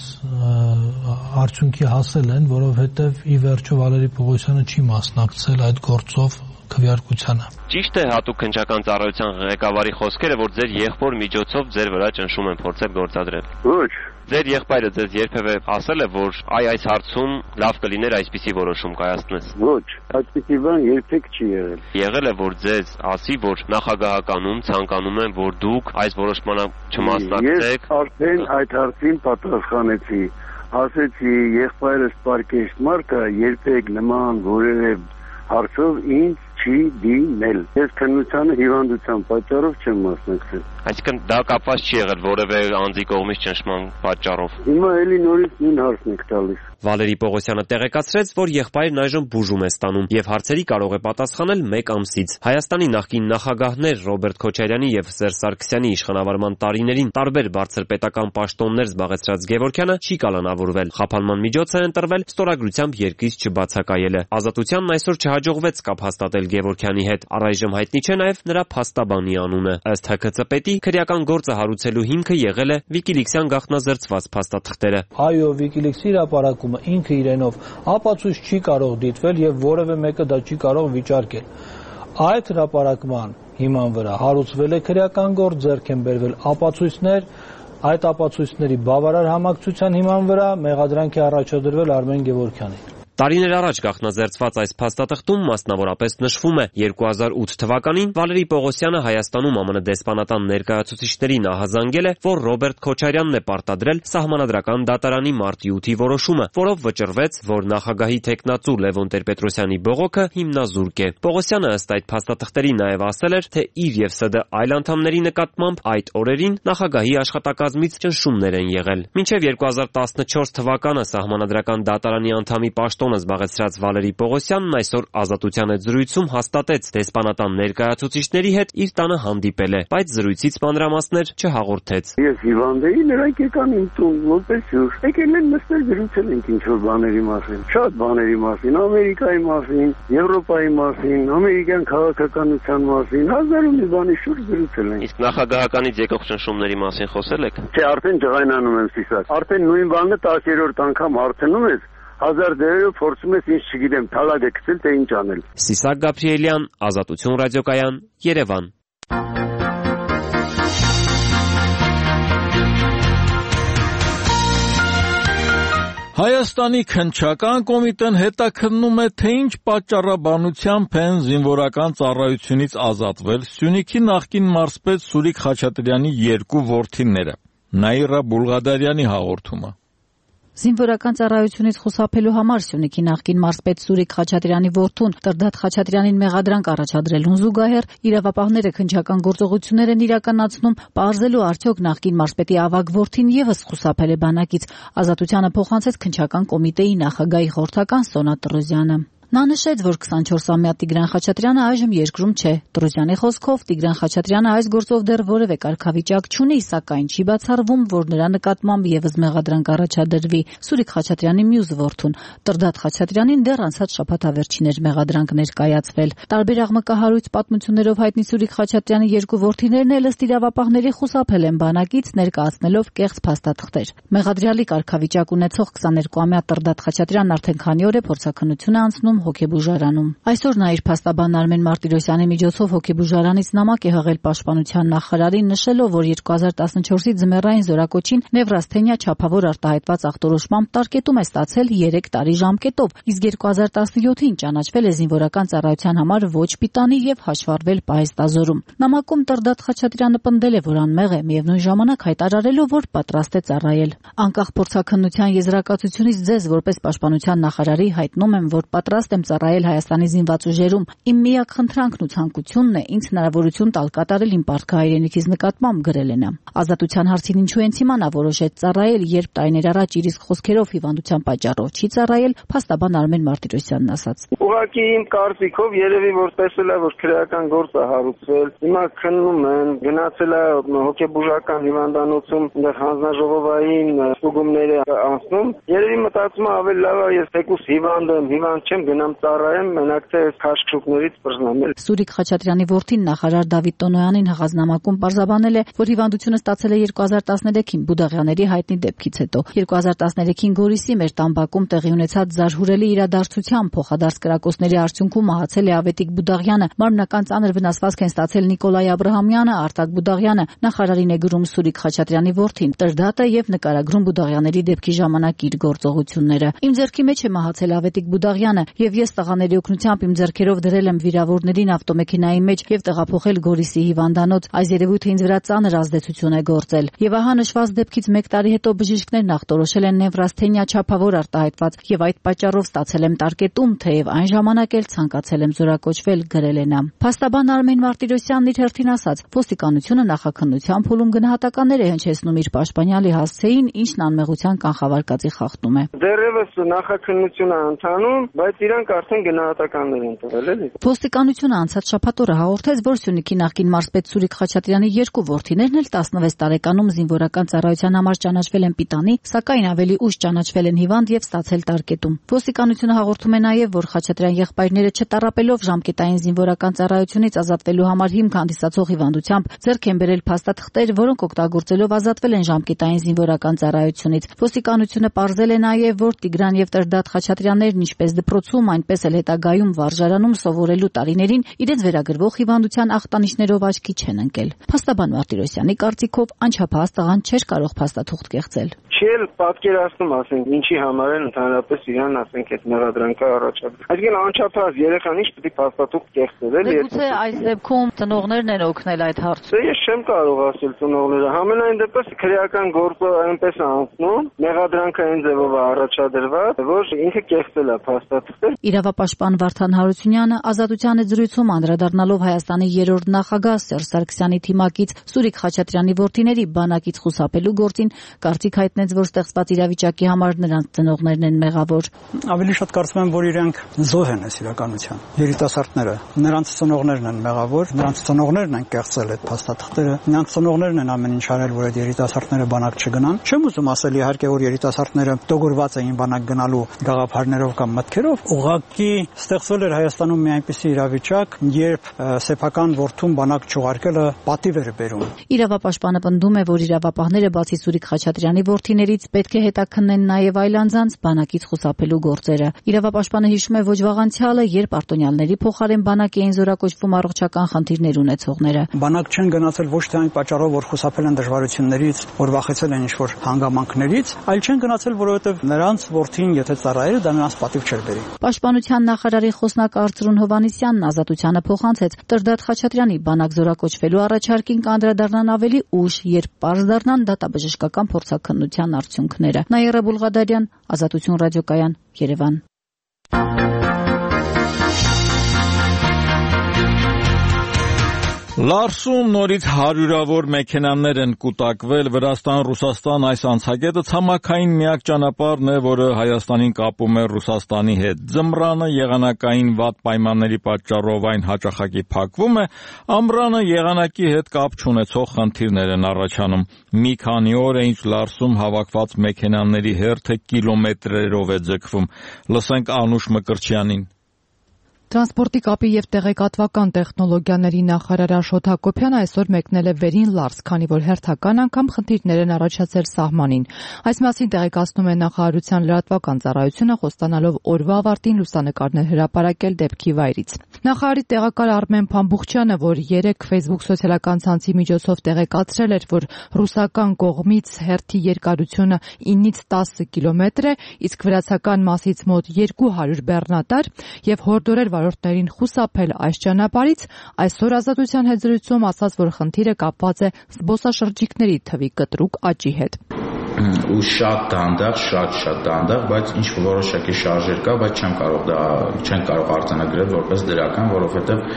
Speaker 2: արդյունքի հասել են, որովհետև ի վերջո Վալերի Պողոսյանը չի մասնակցել այդ գործով քվեարկությանը։
Speaker 8: Ճիշտ է հատուկ քննչական ծառայության ղեկավարի խոսքերը, որ ձեր եղբոր միջոցով ձեր վրա ճնշում են փորձել գործադրել։
Speaker 3: Ոչ։
Speaker 8: Ձեր եղբայրը ձեզ երբևէ ասել է, որ այ այս հարցում լավ կլիներ այսպիսի որոշում կայացնես։
Speaker 3: Ոչ, այդպիսի բան երբեք չի եղել։
Speaker 8: Եղել է, որ ձեզ ասի, որ նախագահականում ցանկանում են, որ դուք այս որոշմանը չմասնակցեք։
Speaker 3: Ես արդեն այդ հարցին պատասխանեցի։ Ասեցի, եղբայրս պարկեշտ մարդ է, երբեք նման որևէ հարցով ինձ չի դիմել։ Ես քննությանը հիվանդության պատճառով չեմ մասնակցել։
Speaker 8: Այսինքն դա կապված չի եղել որևէ անձի կողմից ճնշման պատճառով։
Speaker 3: Հիմա էլի նորից նույն հարցն եք տալիս։
Speaker 8: Վալերի Պողոսյանը տեղեկացրեց, որ եղբայրն այժմ բուժում է ստանում եւ հարցերի կարող է պատասխանել մեկ ամսից։ Հայաստանի նախկին նախագահներ Ռոբերտ Քոչարյանի եւ Սերժ Սարգսյանի իշխանավարման տարիներին տարբեր բարձր պետական պաշտոններ զբաղեցրած Գևորգյանը չի կալանավորվել։ Խափանման միջոց է ընտրվել ստորագրությամբ երկից չբացակայելը։ Ազատությանն այսօր չհաջողվեց կապ հաստատել Գևորգյանի հետ։ Առայժմ հայտնի չէ նաեւ նրա փաստաբանի անունը։ Ըստ Հ Ք Ց Պետի քրեական գործը հարուցելու հիմքը եղել է WikiLeaks-յան գաղտնազերծված փաստաթղթերը։
Speaker 2: Այո, WikiLeaks-ի հրապարակումը ինքը իրենով ապացույց չի կարող դիտվել եւ որևէ մեկը դա չի կարող վիճարկել։ Այդ հրապարակման հիման վրա հարուցվել է քրեական գործ, ձեռք են բերվել ապացույցներ, այդ ապացույցների բավարար համակցության հիման վրա մեղադրանք է առաջադրվել Արմեն Գևորգյանին։
Speaker 8: Տարիներ առաջ գաղտնազերծված այս փաստաթղթում մասնավորապես նշվում է երկու հազար ութ թվականին Վալերի Պողոսյանը Հայաստանում ԱՄՆ դեսպանատան ներկայացուցիչներին ահազանգել է, որ Ռոբերտ Քոչարյանն է պարտադրել Սահմանադրական դատարանի մարտի ութի որոշումը, որով վճռվեց, որ նախագահի թեկնածու Լևոն Տեր-Պետրոսյանի բողոքը հիմնազուրկ է։ Պողոսյանը ըստ այդ փաստաթղթերի նաև ասել էր, թե իր եւ ՍԴ այլ անդամների նկատմամբ այդ օրերին նախագահի աշխատակազմից ճնշումներ են եղել։ Մինչև երկու հազար տասնչորս թվականը Սահմանադրական դատարանի անդամի պաշտոնը զբաղեցրած Վալերի Պողոսյանն այսօր Ազատության հետ զրույցում հաստատեց դեսպանատան ներկայացուցիչների հետ իր տանը հանդիպել է, բայց զրույցից մանրամասներ չհաղորդեց։
Speaker 3: Ես հիվանդ էի, նրանք եկան իմ տուն, որպես հյուր։ Եկել են նստել զրուցել ենք ինչ-որ բաների մասին, շատ բաների մասին, Ամերիկայի մասին, Եվրոպայի մասին, ամերիկյան քաղաքականության մասին, հազար ու մի բանի շուրջ զրուցել ենք։
Speaker 8: Իսկ նախագահականից եկող ճնշումների մասին խոսել եք։
Speaker 3: Չէ, արդեն ջղայնանում եմ Սիսակ։ Արդեն նույն բանը տասներորդ անգամ հարցնում ես, հազար դերերով փորձում ես ինձ չգիտեմ, թալակ է գցել, թե ինչ անել։
Speaker 8: Սիսակ Գաբրիելյան, Ազատություն ռադիոկայան, Երևան։
Speaker 1: Հայաստանի քննչական կոմիտեն հետաքննում է, թե ինչ պատճառաբանությամբ են զինվորական ծառայությունից ազատվել Սյունիքի նախկին մարզպետ Սուրիկ Խաչատրյանի երկու որդիները։ Նաիրա Բուլղադարյանի հաղորդումը։
Speaker 9: Զինվորական ծառայությունից խուսափելու համար Սյունիքի նախկին մարզպետ Սուրիկ Խաչատրյանի որդուն Տրդատ Խաչատրյանին մեղադրանք առաջադրելուն զուգահեռ իրավապահները քննչական գործողություններ են իրականացնում, պարզելու արդյոք նախկին մարզպետի ավագ որդին եւս խուսափել է բանակից։ Ազատությանը փոխանցեց քննչական կոմիտեի նախագահի խորհրդական Սոնա Տրոզյանը։ Նա նշեց, որ քսանչորսամյա Տիգրան Խաչատրյանը այժմ երկրում չէ։ Տրոզյանի խոսքով Տիգրան Խաչատրյանը այս գործով դեռ որևէ կարգավիճակ չունի, սակայն չի բացառվում, որ նրա նկատմամբ եւս մեղադրանք առաջադրվի։ Սուրիկ Խաչատրյանի մյուս որդուն Տրդատ Խաչատրյանին դեռ անցած շաբաթավերջին էր մեղադրանք ներկայացվել։ Տարբեր աղմկահարույց պատմություններով հայտնի Սուրիկ Խաչատրյանի երկու որդիներն էլ ըստ իրավապահների խուսափել են բանակից, ներկայացնելով կեղծ փաստաթղթեր։ Մեղադրյալի կարգավիճակ ունեցող քսաներկուամյա Տրդատ Խաչատրյանն արդեն քանի օր է փորձաքննություն է անցնում հոգեբուժարանում։ Այսօր նա իր փաստաբան Արմեն Մարտիրոսյանի միջոցով հոգեբուժարանից նամակ է հղել Պաշտպանության նախարարին, նշելով, որ երկու հազար տասնչորսի ձմեռային զորակոչին Նևրասթենիա չափավոր արտահայտված ախտորոշմամբ տարկետում է ստացել երեք տարի ժամկետով, իսկ երկու հազար տասնյոթին ճանաչվել է զինվորական ծառայության համար ոչ պիտանի եւ հաշվառվել պահեստազորում։ Նամակում Տրդատ Խաչատրյանը պնդել է, որ անմեղ է, միևնույն ժամանակ հայտարարելով, որ պատրաստ է ծառայել։ Անկախ փորձաքննության եզրակացությունից ձեզ որպես Պաշտպանության նախարարի հայտնում եմ, որ պատրաստ եմ ծառայել Հայաստանի զինված ուժերում։ Իմ միակ խնդրանքն ու ցանկությունն է ինձ հնարավորություն տալ կատարել իմ պարտքը հայրենիքիս նկատմամբ, գրել է նա։ Ազատության հարցին ինչու են հիմա նա որոշեց ծառայել, երբ տարիներ առաջ իր իսկ խոսքերով հիվանդության պատճառով չի ծառայել, փաստաբան Արմեն Մարտիրոսյանն ասաց։
Speaker 10: Ուղղակի իմ կարծիքով երևի որ տեսել է, որ քրեական գործ է հարուցվել, հիմա քննում են, գնացել է հոգեբուժական հիվանդանոցում, այնտեղ հանձնաժողովային ստուգումներ է անցնում, երևի մտածում է ավելի լավ է ես թեկուզ հիվանդ եմ, հիվանդ չեմ, գնամ ծառայեմ, մենակ թե քաշքշուկներից բռնամ։
Speaker 9: Սուրիկ Խաչատրյանի որդին նախարար Դավիթ Տոնոյանին հղազնամակում պարզաբանել է, որ հիվանդությունը ստացել է երկու հազար տասներեքին Բուդաղյանների հայտնի դեպքից հետո։ երկու հազար տասներեքին Գորիսի մեր տամբակում տեղի ունեցած զարհուրելի իրադարձության փոխադարձ կրակոցների արդյունքում մահացել է Ավետիք Բուդաղյանը, մարմնական ծանր վնասվածք են ստացել Նիկոլայ Աբրահամյանը, Արտակ Բուդաղյանը, նախարարին է գրում Սուրիկ Խաչատրյանի որդին, Տրդատը եւ նկարագրում Բուդաղյանների դեպքի ժամանակ իր գործողությունները։ Իմ ձեռքի մեջ է մահացել Ավետիք Բուդաղյանը եւ ես տղաների օգնությամբ իմ ձեռքերով դրել եմ վիրավորներին ավտոմեքենայի մեջ եւ տեղափոխել Գորիսի հիվանդանոց։ Այս երևույթը ինձ վրա ծանր ազդեցություն է գործել։ Եվ ահա նշված դեպքից մեկ տարի հետո բժիշկներն ախտորոշել են Նևրասթենիա չափավոր արտահայտված եւ այդ պատճառով ստացել եմ տարկետում, թեև այն ժամանակ էլ ցանկացել եմ զորակոչվել, գրել է նա։ Փաստաբան Արմեն Մարտիրոսյանն իր հերթին ասաց. ոստիկանությունը նախաքննության փուլում գնահատականներ է հնչեցնում իր պաշտպանյալի հասցեին, ինչն անմեղության կանխավարկածի խախտում է։
Speaker 10: Դեռևս նախաքննությունը ընթանում, բայց իրանք արդեն գնահատականներ են տվել, էլի։
Speaker 9: Ոստիկանությունը անցած շաբաթ օրը հաղորդեց, որ Սյունիքի նախկին մարզպետ Սուրիկ Խաչատրյանի երկու որդիներն էլ տասնվեց տարեկանում զինվորական ծառայության համար ճանաչվել են պիտանի, սակայն ավելի ուշ ճանաչվել են հիվանդ եւ ստացել տարկետում։ Ոստիկանությունը հաղորդում է նաեւ, որ Խաչատրյանի Խաչատրյան եղբայրները չտարապելով ժամկետային զինվորական ծառայությունից ազատվելու համար հիմք հանդիսացող հիվանդությամբ ձեռք են բերել փաստաթղթեր, որոնք օգտագործելով ազատվել են ժամկետային զինվորական ծառայությունից։ Ոստիկանությունը պարզել է նաև, որ Տիգրան եւ Տրդատ Խաչատրյաններն ինչպես դպրոցում, այնպես էլ հետագայում վարժարանում սովորելու տարիներին իրենց վերագրվող հիվանդության ախտանիշներով աչքի չեն ընկել։ Փաստաբան Մարտիրոսյանի կարծիքով անչափահաս տղան չէր կարող փաստաթուղթ կեղծել։
Speaker 10: Չի էլ պատկերացնում, ասենք, ինչի համար են ընդհանրապես իրան, ասենք, այդ մեղադրանքը առաջադրել։ Այսինքն անչափահաս երեխան ինչ պետք է փաստաթուղթ կեղծել, էլի։
Speaker 9: Գուցե այս դեպքում ծնողներն են օգնել այդ հարցը։
Speaker 10: Ես չեմ կարող ասել ծնողները։ Համենայն դեպս քրեական գործը այնպես է անցնում, մեղադրանքը այն ձևով է առաջադրված, որ ինքը կեղծել է փաստաթղթը։
Speaker 9: Իրավապաշտպան Վարդան Հարությունյանը Ազատության զրույցում անդրադառնալով Հայաստանի երրորդ նախագահ Սերժ Սարգսյանի թիմակից Սուրիկ Խաչատրյանի որդիների բանակից խուսափելու գործին կարծիք հայտնեց, որ ստեղծված իրավիճակի համար նրանց ծնողներն են մեղավոր։
Speaker 11: Ավելի շատ կարծում եմ, որ իրենք զոհ են այս իրականության։ Երիտասարդները, նրանց ծնողներն են մեղավոր, նրանց ծնողներն են կեղծել այդ փաստաթղթերը, նրանց ծնողներն են ամեն ինչ արել, որ այդ երիտասարդները բանակ չգնան։ Չեմ ուզում ասել իհարկե, որ երիտասարդները դոգորված էին բանակ գնալու գաղափարներով կամ մտքերով, ուղղակի ստեղծվել էր Հայաստանում մի այնպիսի իրավիճակ, երբ սեփական որդուն բանակ չուղարկելը պատիվ էր բերում։
Speaker 9: Իրավապաշտպանը պնդում է, որ իրավապահները բացի Սուրիկ Խաչատրյանի որդիներից պետք է հետաքննեն նաև այլ անձանց բանակից խուսափելու գործերը։ Իրավապաշտպանը հիշում է ոչ վաղ անցյալը, երբ արտոնյալների փոխարեն բանակի էին զորակոչվում առողջական խնդիրներ ունեցողները։
Speaker 11: Բանակ չեն գնացել ոչ թե այն պատճառով, որ խուսափել են դժվարություններից, որ վախեցել են ինչ-որ հանգամանքներից, այլ չեն գնացել, որովհետև նրանց որդին, եթե ծառայել, դա նրանց պատիվ չէր բերի։
Speaker 9: Պաշտպանության նախարարի խոսնակ Արծրուն Հովհաննիսյանն Ազատությանը փոխանցեց Տրդատ Խաչատրյանի բանակ զորակոչվելու առաջարկին կանդրադառնան ավելի ուշ, երբ պարզ դառնան դատաբժշկական փորձաքննության արդյունքները։ Նաիրա Բուլղադարյան, Ազատություն ռադիոկայան, Երևան։
Speaker 1: Լարսում նորից հարյուրավոր մեքենաներ են կուտակվել։ Վրաստան-Ռուսաստան այս անցագետը ցամաքային միակ ճանապարհն է, որը Հայաստանին կապում է Ռուսաստանի հետ։ Ձմռանը եղանակային վատ պայմանների պատճառով այն հաճախակի փակվում է, ամռանը եղանակի հետ կապ չունեցող խնդիրներ են առաջանում։ Մի քանի օր է ինչ Լարսում հավաքված մեքենաների հերթը կիլոմետրերով է ձգվում։ Լսենք Անուշ Մկրտչյանին։
Speaker 12: Տրանսպորտի կապի և տեղեկատվական տեխնոլոգիաների նախարար Աշոտ Հակոբյանը այսօր մեկնել է Վերին Լարս, քանի որ հերթական անգամ խնդիրներ են առաջացել սահմանին։ Այս մասին տեղեկացնում է նախարարության լրատվական ծառայությունը, խոստանալով օրվա ավարտին լուսանկարներ հրապարակել դեպքի վայրից։ Նախարարի տեղակալ Արմեն Փամբուխչյանը, որ երեկ Facebook սոցիալական ցանցի միջոցով տեղեկացրել էր, որ ռուսական կողմից հերթի երկարությունը ինից տասը կիլոմետր է, իսկ վրացական մասից մոտ երկու հարյուր բեռնատար եւ հորդորել վարորդներին խուսափել այս ճանապարհից, այսօր Ազատության հետ զրույցում ասաց, որ խնդիրը կապված է զբոսաշրջիկների թվի կտրուկ աճի հետ։
Speaker 6: Ու շատ դանդաղ, շատ շատ դանդաղ, բայց ինչ որոշակի շարժեր կա, բայց չեմ կարող դա չեն կարող արձանագրել որպես դրական, որովհետև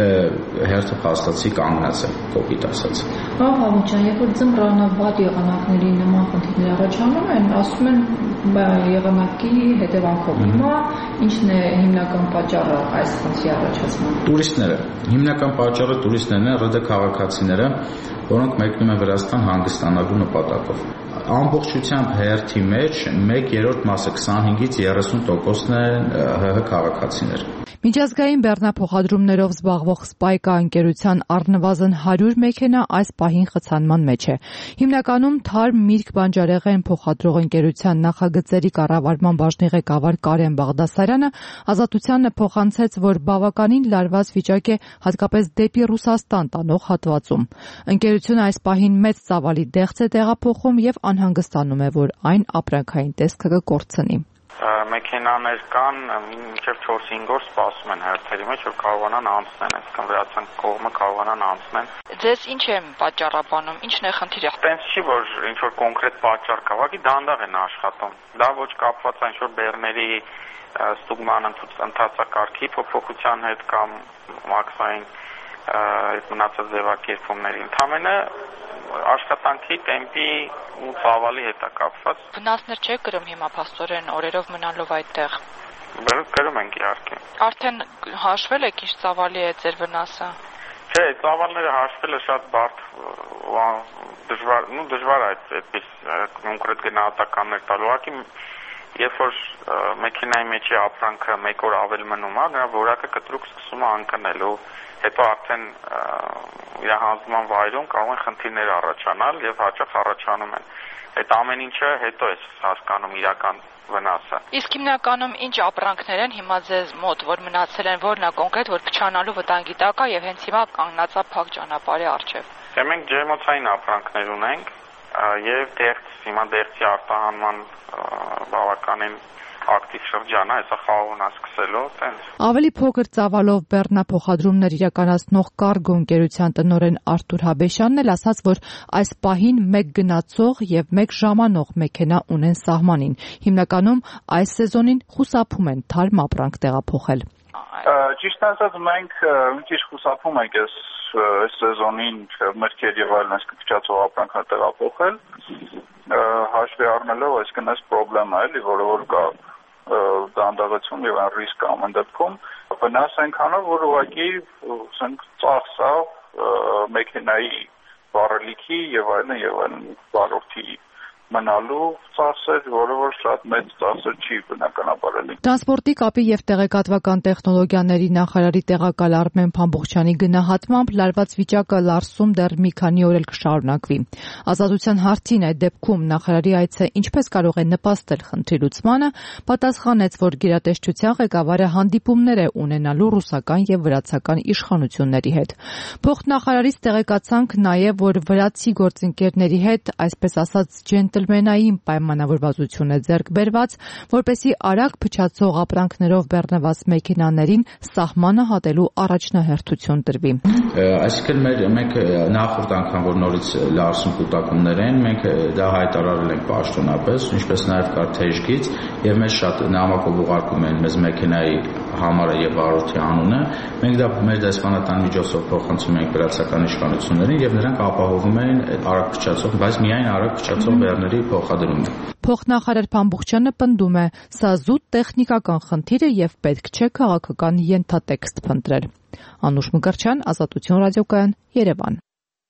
Speaker 6: հերթը փաստացի կանգնած է, կոպիտ ասած։
Speaker 13: Պարոն Փամուկյան, երբ որ ձմռանը վատ եղանակների նման խնդիրներ առաջանում են, ասում են եղանակի հետևանքով։ Հիմա ինչն է հիմնական պատճառը այս խնդրի առաջացման։
Speaker 6: Տուրիստները։ Հիմնական պատճառը տուրիստներն են, ՌԴ քաղաքացիները, որոնք մեկնում են Վրաստան հանգստանալու նպատակով։ Ամբողջությամբ հերթի մեջ մեկ երրորդ մասը քսանհինգից երեսուն տոկոսն են ՀՀ քաղաքացիներ։
Speaker 12: Միջազգային բեռնափոխադրումներով զբաղվող Սպայկա ընկերության առնվազն հարյուր մեքենա այս պահին խցանման մեջ է։ Հիմնականում թարմ միրգ բանջարեղեն փոխադրող ընկերության նախագծերի կառավարման բաժնի ղեկավար Կարեն Բաղդասարյանը Ազատությանը փոխանցեց, որ բավականին լարված վիճակ է հատկապես դեպի Ռուսաստան տանող հատվածում։ Ընկերությունը այս պահին մեծ ծավալի դեղց է տեղափոխում եւ անհանգստանում է, որ այն ապրանքային տեսքը կկորցնի։
Speaker 14: Մեքենաներ կան, մինչև չորս-հինգ օր սպասում են հերթերի մեջ, որ կարողանան անցնեն, այսինքն վրացական կողմը կարողանան անցնեն։
Speaker 13: Ձեզ ինչ է պատճառաբանում, ինչն է խնդիրը։
Speaker 14: Տենց չի, որ ինչ-որ կոնկրետ պատճառ կա, ուղղակի դանդաղ են աշխատում։ Դա ոչ կապված է ինչ-որ բեռների ստուգման ընթացակարգի փոփոխության հետ կամ մաքսային մնացած ձևակերպումների։ Ընդհանրապես աշխատանքի տեմպի ու ծավալի հետ է կապված։
Speaker 13: Վնասներ չէ կրում հիմա փաստորեն օրերով մնալով այդտեղ։
Speaker 14: Կրում ենք իհարկե։
Speaker 13: Արդեն հաշվել եք ինչ ծավալի է ձեր վնասը։
Speaker 14: Չէ, ծավալները հաշվելը շատ բարդ դժվար, նու դժվար է այդպես կոնկրետ գնահատականներ տալ։ Ուղղակի երբ որ մեքենայի մեջի ապրանքը մեկ օր ավել մնում է, նրա որակը կտրուկ սկսում է ընկնել ու հետո արդեն իր հանձնման վայրում կարող են խնդիրներ առաջանալ եւ հաճախ առաջանում են։ Այդ ամեն ինչը հետո է հասկանում իրական վնասը։
Speaker 15: Իսկ հիմնականում ինչ ապրանքներ են հիմա ձեզ մոտ, որ մնացել են, որն է կոնկրետ, որ փչանալու վտանգի տակ է եւ հենց հիմա կանգնած է փակ ճանապարհի առջեւ։
Speaker 14: Դե մենք ջերմոցային ապրանքներ ունենք եւ դեղց, հիմա դեղցի արտահանման բավականին ակտիվ շրջան է, հեսա խաղողն է սկսելով, տենց։
Speaker 12: Ավելի փոքր ծավալով բեռնափոխադրումներ իրականացնող Cargo ընկերության տնօրեն Արթուր Հաբեշյանն էլ ասաց, որ այս պահին մեկ գնացող եւ մեկ ժամանող մեքենա ունեն սահմանին։ Հիմնականում այս սեզոնին խուսափում են թարմ ապրանք տեղափոխել։
Speaker 16: Ճիշտ ասած, մենք մի քիչ խուսափում ենք այս այս սեզոնին մրգեր եւ այլն այս կփչացող ապրանքներ տեղափոխել, հաշվի առնելով այսինքն այս խնդրեմը էլի, որը որ կա դանդաղություն եւ այն ռիսկ ամեն դեպքում վնաս այնքանով, որ ուղղակի ասենք ծախս է մեքենայի վառելիքի եւ այլն եւ այլն վարորդի մնալու ծախսեր, որը որ շատ մեծ ծախսեր չի բնականաբար էլի։
Speaker 12: Տրանսպորտի կապի եւ տեղեկատվական տեխնոլոգիաների նախարարի տեղակալ Արմեն Փամբուխչյանի գնահատմամբ լարված վիճակը Լարսում դեռ մի քանի օր էլ կշարունակվի։ Ազատության հարցին այդ դեպքում նախարարի այցը ինչպես կարող է նպաստել խնդրի լուծմանը, պատասխանեց, որ գերատեսչության ղեկավարը հանդիպումներ է ունենալու ռուսական եւ վրացական իշխանությունների հետ։ Փոխնախարարից տեղեկացանք նաեւ, որ վրացի գործընկերների հետ, այսպես ասած, ջենտլմենային պայմանավորվածություն է ձեռք բերված, որպեսզի արագ փչացող ապրանքներով բեռնված մեքենաներին սահմանը հատելու առաջնահերթություն տրվի։
Speaker 6: Այսինքն մեր մենք նախորդ անգամ որ նորից Լարսում կուտակումներ են, մենք դա հայտարարել ենք պաշտոնապես, ինչպես նաև կար թեժգից եւ մեզ շատ նամակով ուղարկում են մեզ մեքենայի համարը եւ վարորդի անունը։ Մենք դա մեր դեսպանատան միջոցով փոխանցում ենք վրացական իշխանություններին եւ նրանք ապահովում են արագ փչացող, բայց միայն արագ փչացող բեռների փոխադրումը։
Speaker 12: Փոխնախարար Փամբուխչյանը պնդում է, սա զուտ տեխնիկական խնդիր է եւ պետք չէ քաղաքական ենթատեքստ փնտրել։ Անուշ Մկրտչյան, Ազատություն ռադիոկայան, Երևան։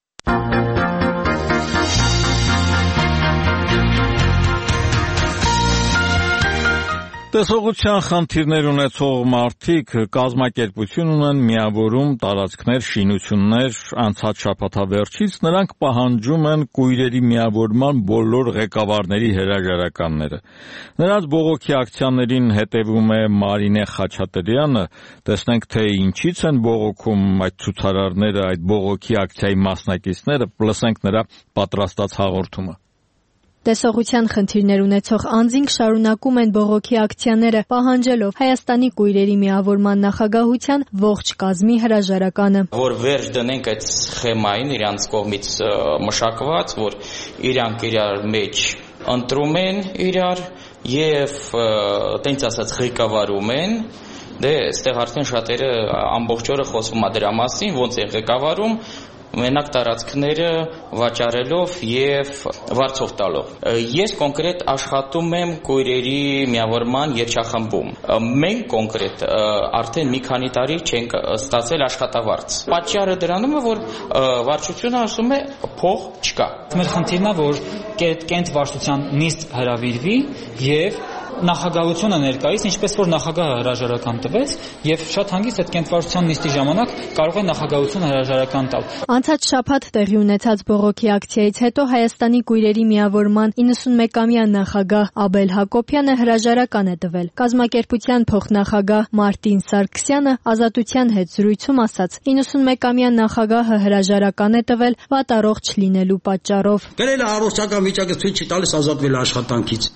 Speaker 1: Տեսողության խնդիրներ ունեցող մարդիկ կազմակերպություն ունեն, միավորում, տարածքներ, շինություններ, անցած շաբաթավերջից նրանք պահանջում են կույրերի միավորման բոլոր ղեկավարների հրաժարականները։ Նրանց բողոքի ակցիաներին հետևում է Մարինե Խաչատրյանը, տեսնենք թե ինչից են բողոքում այդ ցուցարարները, այդ բողոքի ակցիայի մասնակիցները, լսենք նրա պատրաստած հաղորդումը։
Speaker 17: Տեսողության խնդիրներ ունեցող անձինք շարունակում են բողոքի ակցիաները, պահանջելով Հայաստանի կույրերի միավորման նախագահության ողջ կազմի հրաժարականը։
Speaker 18: Որ վերջ դնենք այդ սխեմային իրանց կողմից մշակված, որ իրանք իրար մեջ ընտրում են իրար եւ տենց ասած ղեկավարում են։ Դե այստեղ արդեն շատերը ամբողջ օրը խոսում է դրա մասին, ոնց է ղեկավարում, մենակ տարածքները վաճառելով եւ վարձով տալով։ Ես կոնկրետ աշխատում եմ կույրերի միավորման երգչախմբում։ Մենք կոնկրետ արդեն մի քանի տարի չենք ստացել աշխատավարձ։ Պատճառը դրանում է, որ վարչությունը ասում է փող չկա։
Speaker 19: Մեր խնդիրն է, որ կենտ վարչության նիստ հրավիրվի եւ նախագահությունը ներկայիս, ինչպես որ նախագահը հրաժարական տվեց եւ շատ հանգիստ այդ կենտրոնական նիստի ժամանակ կարող է նախագահությունը հրաժարական տալ։
Speaker 17: Անցած շաբաթ տեղի ունեցած բողոքի ակցիայից հետո Հայաստանի կույրերի միավորման իննսունմեկամյա նախագահ Աբել Հակոբյանը հրաժարական է տվել։ Կազմակերպության փոխնախագահ Մարտին Սարգսյանը Ազատության հետ զրույցում ասաց. իննսունմեկամյա նախագահը հրաժարական է տվել վատառողջ լինելու պատճառով։
Speaker 20: Գրել է առողջական վիճակը ցույց չի տալիս ազատվել աշխատանքից։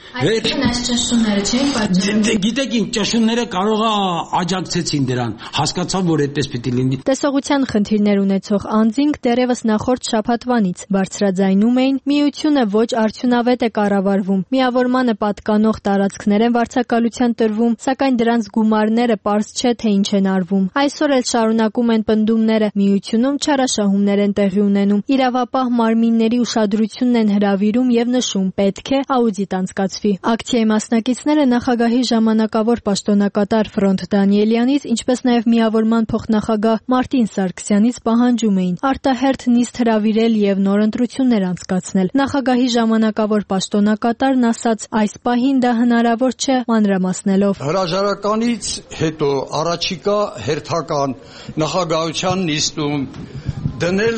Speaker 20: Գիտեք ինչ, ճշումները կարող է աջակցեցին դրան, հասկացան, որ այդպես պիտի լինի։
Speaker 17: Տեսողության խնդիրներ ունեցող անձինք դեռևս նախորդ շաբաթվանից բարձրաձայնում էին, միությունը ոչ արդյունավետ է կառավարվում, միավորմանը պատկանող տարածքներ են վարձակալության տրվում, սակայն դրանց գումարները պարզ չէ թե ինչ են արվում։ Այսօր էլ շարունակում են պնդումները, միությունում չարաշահումներ են տեղի ունենում, իրավապահ մարմինների ուշադրությունն են հրավիրում եւ նշում, պետք է աուդիտ անցկացվի։ Ակցիայի մասնակից մասնակիցները նախագահի ժամանակավոր պաշտոնակատար Ֆրոնտ Դանիելյանից, ինչպես նաև միավորման փոխնախագահ Մարտին Սարգսյանից պահանջում էին արտահերթ նիստ հրավիրել եւ նոր ընտրություններ անցկացնել։ Նախագահի ժամանակավոր պաշտոնակատարն ասաց, այս պահին դա հնարավոր չէ, մանրամասնելով.
Speaker 21: Հրաժարականից հետո առաջիկա հերթական նախագահության նիստում դնել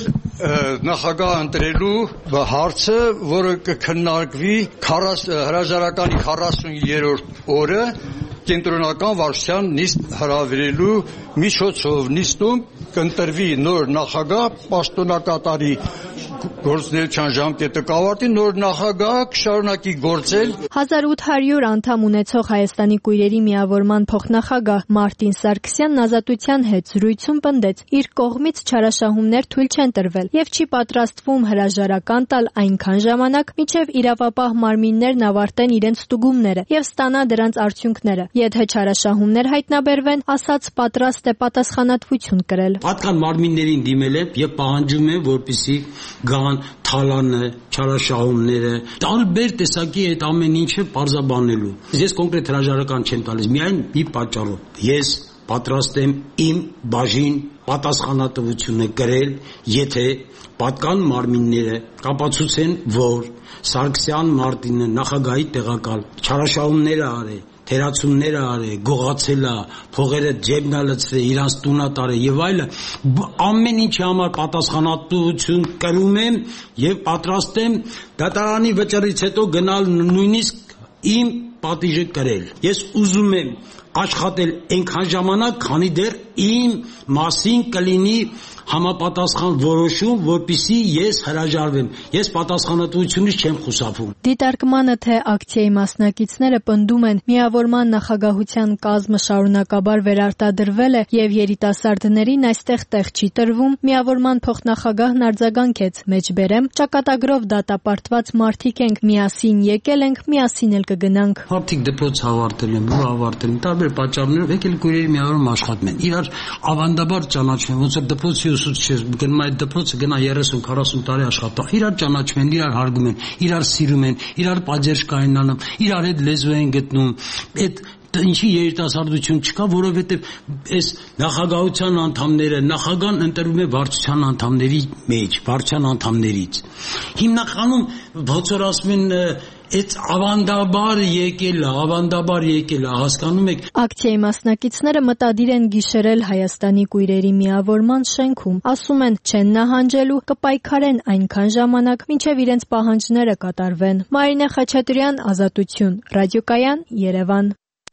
Speaker 21: նախագահ ընտրելու հարցը, որը կքննարկվի հրաժարականի քառասուներորդ օրը կենտրոնական վարչության նիստ հրավիրելու միջոցով նիստում կընտրվի նոր նախագահ, պաշտոնակատարի գործունեության ժամկետը կավարտի, նոր նախագահը կշարունակի գործել։
Speaker 17: հազար ութ հարյուր անդամ ունեցող Հայաստանի կույրերի միավորման փոխնախագահ Մարտին Սարգսյանն Ազատության հետ զրույցում պնդեց, իր կողմից չարաշահումներ թույլ չեն տրվել եւ չի պատրաստվում հրաժարական տալ այնքան ժամանակ, մինչեւ իրավապահ մարմիններն ավարտեն իրենց ստուգումները եւ ստանա դրանց արդյունքները։ Եթե չարաշահումներ հայտնաբերվեն, ասաց պատրաստ է պատասխանատվություն կրել։
Speaker 20: Պատկան մարմիններին դիմել եմ եւ պահանջում եմ, որպեսզի գան թալանը, չարաշահումները, տարբեր տեսակի այդ ամեն ինչը պարզաբանելու։ Ես կոնկրետ հրաժարական չեմ տալիս, միայն մի պատճառով։ Ես պատրաստ եմ իմ բաժին պատասխանատվությունը կրել, եթե պատկան մարմինները կապացուցեն, որ Սարգսյան Մարտինը նախագահի տեղակալ չարաշահումները արել, թերացումները արել, գողացել է, փողերը ջեբնա լցրել, իրանց տունա տարել եւ այլը, ամեն ինչի համար պատասխանատվություն կրում եմ եւ պատրաստ եմ դատարանի վճռից հետո գնալ նույնիսկ իմ պատիժը կրել։ Ես ուզում եմ աշխատել այնքան ժամանակ, քանի դեռ իմ մասին կլինի համապատասխան որոշում, որպեսզի ես հրաժարվեմ։ Ես պատասխանատվությունից չեմ խուսափում։
Speaker 17: Դիտարկմանը, թե ակցիայի մասնակիցները պնդում են միավորման նախագահության կազմը շարունակաբար վերարտադրվել է եւ երիտասարդներին այստեղ տեղ չի տրվում, միավորման փոխնախագահն արձագանքեց. մեջբերեմ, ճակատագրով դատապարտված մարդիկ ենք, միասին եկել ենք, միասին էլ կգնանք։
Speaker 20: Մարդիկ դպրոց ավարտել են, որ ավարտել են, տարբեր պատճառներով եկել կույրերի միավորում աշխատում են։ Իրար ավանդաբար ճանաչում են, ոնց որ դպրոցի ուսուցիչ գնում այդ դպրոցը գնա երեսուն քառասուն տարի աշխատա, իրար ճանաչում են, իրար հարգում են, իրար սիրում են, իրար պատժեր կային անում, իրար հետ լեզու են գտնում։ Այդ ինչի երիտասարդություն չկա, որովհետև այս նախագահության անդամները, նախագահն ընտրվում է վարչության անդամների մեջ, վարչության անդամներից։ Հիմնականում ոնց որ ասում են Այդ ավանդաբար եկել է, ավանդաբար եկել է, հասկանում եք։
Speaker 17: Ակցիայի մասնակիցները մտադիր են գիշերել Հայաստանի կույրերի միավորման շենքում։ Ասում են, չեն նահանջելու, կպայքարեն այնքան ժամանակ, մինչև իրենց պահանջները կատարվեն։ Մարինե Խաչատրյան, Ազատություն, Ռադիոկայան, Երևան։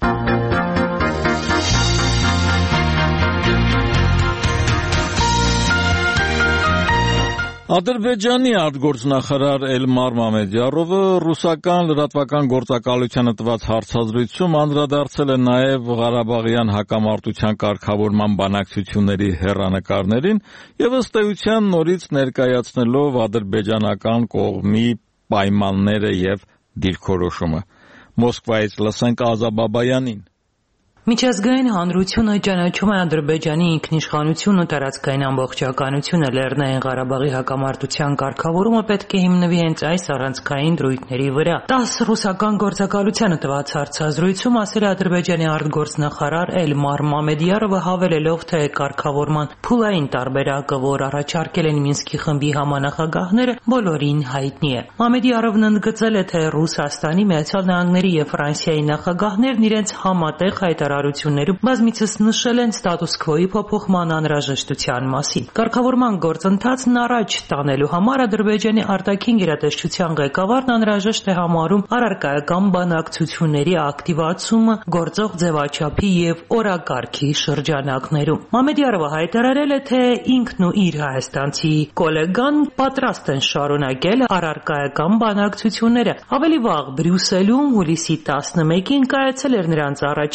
Speaker 1: Ադրբեջանի արտգործնախարար Էլմար Մամեդյարովը ռուսական լրատվական գործակալությանը տված հարցազրույցում անդրադարձել է նաև Ղարաբաղյան հակամարտության կարգավորման բանակցությունների հեռանկարներին եւ ըստ էության նորից ներկայացնելով ադրբեջանական կողմի պայմանները եւ դիրքորոշումը։ Մոսկվայից լսենք Ազա Բաբայանին։
Speaker 22: Միջազգային հանրությունը ճանաչում է Ադրբեջանի ինքնիշխանությունն ու տարածքային ամբողջականությունը, Լեռնային Ղարաբաղի հակամարտության կարգավորումը պետք է հիմնվի հենց այս առանցքային դրույթների վրա։ տաս ռուսական գործակալությանը տված հարցազրույցում ասել է Ադրբեջանի արտգործնախարար Էլմար Մամեդյարովը, հավելելով, թե կարգավորման փուլային տարբերակը, որ առաջարկել են Մինսկի խմբի համանախագահները, բոլորին հայտնի է։ Մամեդյարովն ընդգծել է, թե Ռուսաստանի, Միացյալ Նահանգների եւ Ֆրանսիայի նախագահներն իրենց համատեղ հայտարարություններում բազմիցս նշել են ստատուս քվոյի փոփոխման անհրաժեշտության մասին։ Կարգավորման գործընթացն առաջ տանելու համար Ադրբեջանի արտաքին գերատեսչության ղեկավարն անհրաժեշտ է համարում առարկայական բանակցությունների ակտիվացումը գործող ձևաչափի եւ օրակարգի շրջանակներում։ Մամեդյարովը հայտարարել է, թե ինքն ու իր հայաստանցի գոլեգան պատրաստ են շարունակել առարկայական բանակցությունները։ Ավելի վաղ Բրյուսելում հուլիսի տասնմեկին կայացել էր նրանց առաջին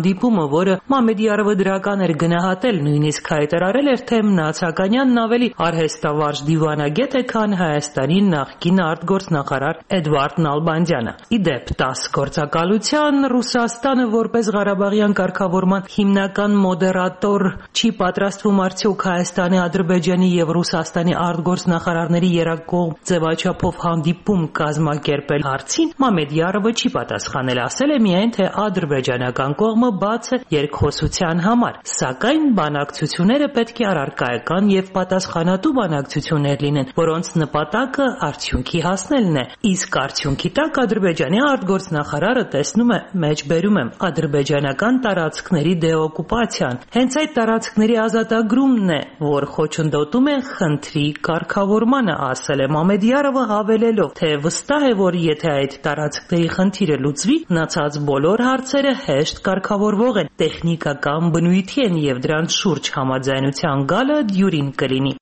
Speaker 22: հանդիպումը, որը Մամեդիարովը դրական էր գնահատել, նույնիսկ հայտարարել էր, թե Մնացականյանն ավելի արհեստավարժ դիվանագետ է, քան Հայաստանի նախկին արտգործնախարար Էդվարդ Նալբանդյանը։ Ի դեպ, տաս գործակալության Ռուսաստանը որպես Ղարաբաղյան կարգավորման հիմնական մոդերատոր չի պատրաստվում արդյոք Հայաստանի, Ադրբեջանի եւ Ռուսաստանի արտգործնախարարների երակողմ ձևաչափով հանդիպում կազմակերպել հարցին Մամեդիարովը չի պատասխանել, ասել է միայն, թե ադրբեջանական կողմը բաց է երկխոսության համար, սակայն բանակցությունները պետք է առարկայական եւ պատասխանատու բանակցություններ լինեն, որոնց նպատակը արդյունքի հասնելն է։ Իսկ արդյունքի տակ Ադրբեջանի արտգործնախարարը տեսնում է, մեջբերում եմ, ադրբեջանական տարածքների դեօկուպացիան։ Հենց այդ տարածքների ազատագրումն է, որ խոչընդոտում է խնդրի կարգավորմանը, ասել է Մամեդիարովը, հավելելով, թե վստահ է, որ եթե այդ տարածքների խնդիրը լուծվի, մնացած բոլոր հարցերը հեշտ կարգավորվող են, տեխնիկական բնույթի են եւ դրանց շուրջ համաձայնության գալը դյուրին կլինի։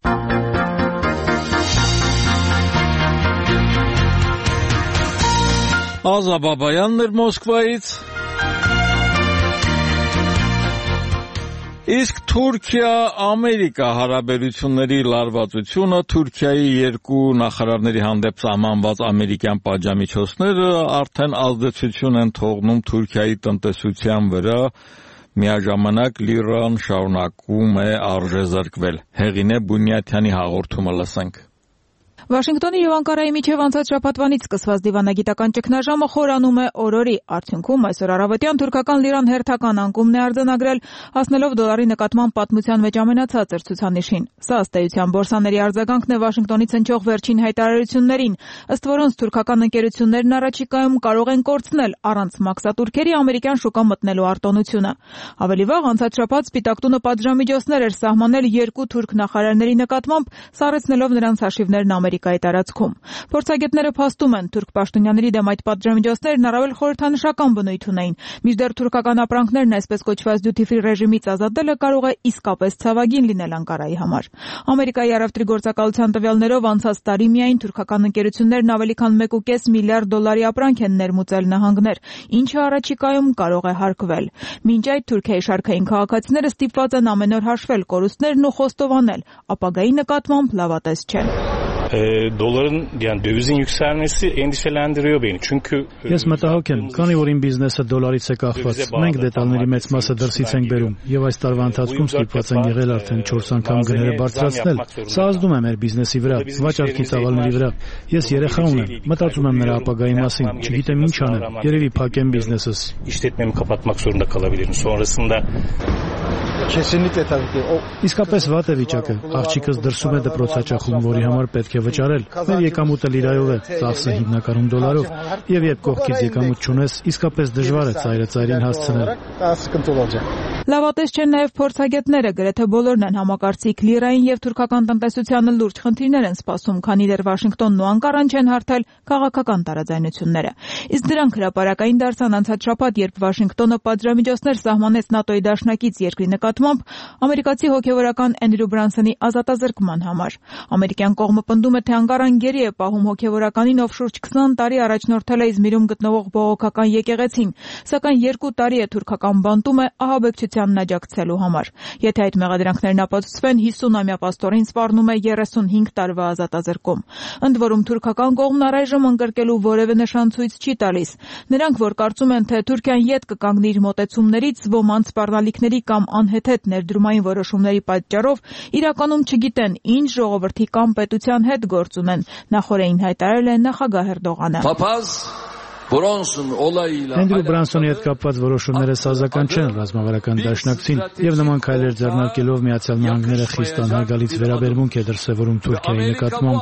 Speaker 1: Ազա Բաբայանն էր Մոսկվայից։ Իսկ Թուրքիա-Ամերիկա հարաբերությունների լարվածությունը, Թուրքիայի երկու նախարարների հանդեպ սահմանված ամերիկյան պատժամիջոցները արդեն ազդեցություն են թողնում Թուրքիայի տնտեսության վրա, միաժամանակ լիրան շարունակում է արժեզրկվել։ Հեղինե Բունյաթյանի հաղորդումը լսենք։
Speaker 5: Վաշինգտոնի եւ Անկարայի միջև անցած շաբաթվանից սկսված դիվանագիտական ճգնաժամը խորանում է օրորի։ Արդյունքում այսօր առավոտյան թուրքական լիրան հերթական անկումն է արձանագրել, հասնելով դոլարի նկատմամբ պատմության մեջ ամենացածր ցուցանիշին։ Սա ըստ էության բորսաների արձագանքն է Վաշինգտոնից հնչող վերջին հայտարարություններին, ըստ որոնց թուրքական ընկերություններն առաջիկայում կարող են կորցնել առանց մաքսատուրքերի ամերիկյան շուկա մտնելու արտոնությունը։ Ավելի վաղ անցած շաբաթ Սպիտակ տունը պատժամիջոցներ էր սահմանել երկու թուրք նախարարների նկատմամբ, սառեցնելով նրանց հաշիվներն Ամերիկայի տարածքում։ Փորձագետները փաստում են, թուրք պաշտոնյաների դեմ այդ պատժամիջոցներն առավել խորհրդանշական բնույթ ունեին։ Մինչդեռ թուրքական ապրանքներն այսպես կոչված duty free ռեժիմից ազատելը կարող է իսկապես ցավագին լինել Անկարայի համար։ Ամերիկայի առևտրի գործակալության տվյալներով անցած տարի միայն թուրքական ընկերություններն ավելի քան մեկ ու կես միլիարդ դոլարի ապրանք են ներմուծել նահանգներ, ինչը առաջիկայում կարող է հարկվել։ Մինչ այդ Թուրքիայի շարքային քաղաքացիները ստիպված են ամեն օր հաշվել կորուստներն ու խոստովանել, ապագայի նկատմամբ լավատես չեն։
Speaker 4: Doların yani dövizin yükselmesi endişelendiriyor beni. Çünkü
Speaker 7: Ես մտահոգ եմ, քանի որ իմ բիզնեսը դոլարից է կախված։ Մենք դետալների մեծ մասը դրսից ենք բերում եւ այս տարվա ընթացքում ստիպված ենք եղել արդեն չորս անգամ գները բարձրացնել։ Սա ազդում է մեր բիզնեսի վրա, վաճառքի ծավալների վրա։ Ես երեխա ունեմ, մտածում եմ նրա ապագայի մասին, չգիտեմ ինչ անեմ։ Երևի փակեմ բիզնեսս։
Speaker 4: İşletmemi kapatmak zorunda kalabilirim. Sonrasında
Speaker 7: Իսկապես վատ է վիճակը։ Աղջիկս դրսում է դպրոցաճախում, որի համար պետք է վճարել։ Մեր եկամուտը լիրայով է, ծախսը հիմնականում դոլարով, եւ երբ կողքից եկամուտ չունես, իսկապես դժվար է ծայրը ծայրին հասցնել։
Speaker 5: Լավատես չեն նաև փորձագետները, գրեթե բոլորն են համակարծիք լիրային եւ թուրքական տնտեսությանը լուրջ խնդիրներ են սպասում, քանի դեռ Վաշինգտոնն ու Անկարան չեն հարթել քաղաքական տարաձայնությունները։ Իսկ դրանք հրապարակային դարձան անցած շաբաթ, երբ Վաշինգտոնը պատժամիջոցներ սահմանեց ՆԱՏՕ-ի դաշնակից երկրի նկատմամբ ամերիկացի հոգևորական Էնդրյու Բրանսոնի ազատազրկման համար։ Ամերիկյան կողմը պնդում է, թե Անկարան գերի է պահում հոգևորականին, ով շուրջ քսան տարի առաջնորդել է Իզմիրում գտնվող բողոքական եկեղեցին, սակայն երկու տարի է թուրքական բանտում է ահաբեկչությանն աջակցելու համար։ Եթե այդ մեղադրանքներն ապացուցվեն, հիսուն-ամյա պաստորին սպառնում է երեսունհինգ տարվա ազատազրկում։ Ընդ որում թուրքական կողմն առայժմ ընկրկելու որևէ նշան ցույց չի տալիս։ Նրանք, որ կարծում են, թե Թուրքիան ետ կկանգնի իր մոտեցումներից, ոմանց սպառնալիքների կամ անհեթեթ ներդրումային որոշումների պատճառով, իրականում չգիտեն, ինչ ժողովրդի կամ պետության հետ գործ ունեն, նախորդին հայտարարել է նախագահ Էրդողանը։
Speaker 7: Էնդրյու Բրանսոնի հետ կապված որոշումները սազական չեն ռազմավարական դաշնակցին եւ նման քայլեր ձեռնարկելով Միացյալ Նահանգները խիստ անհարգալից վերաբերմունք է դրսևորում Թուրքիայի նկատմամբ։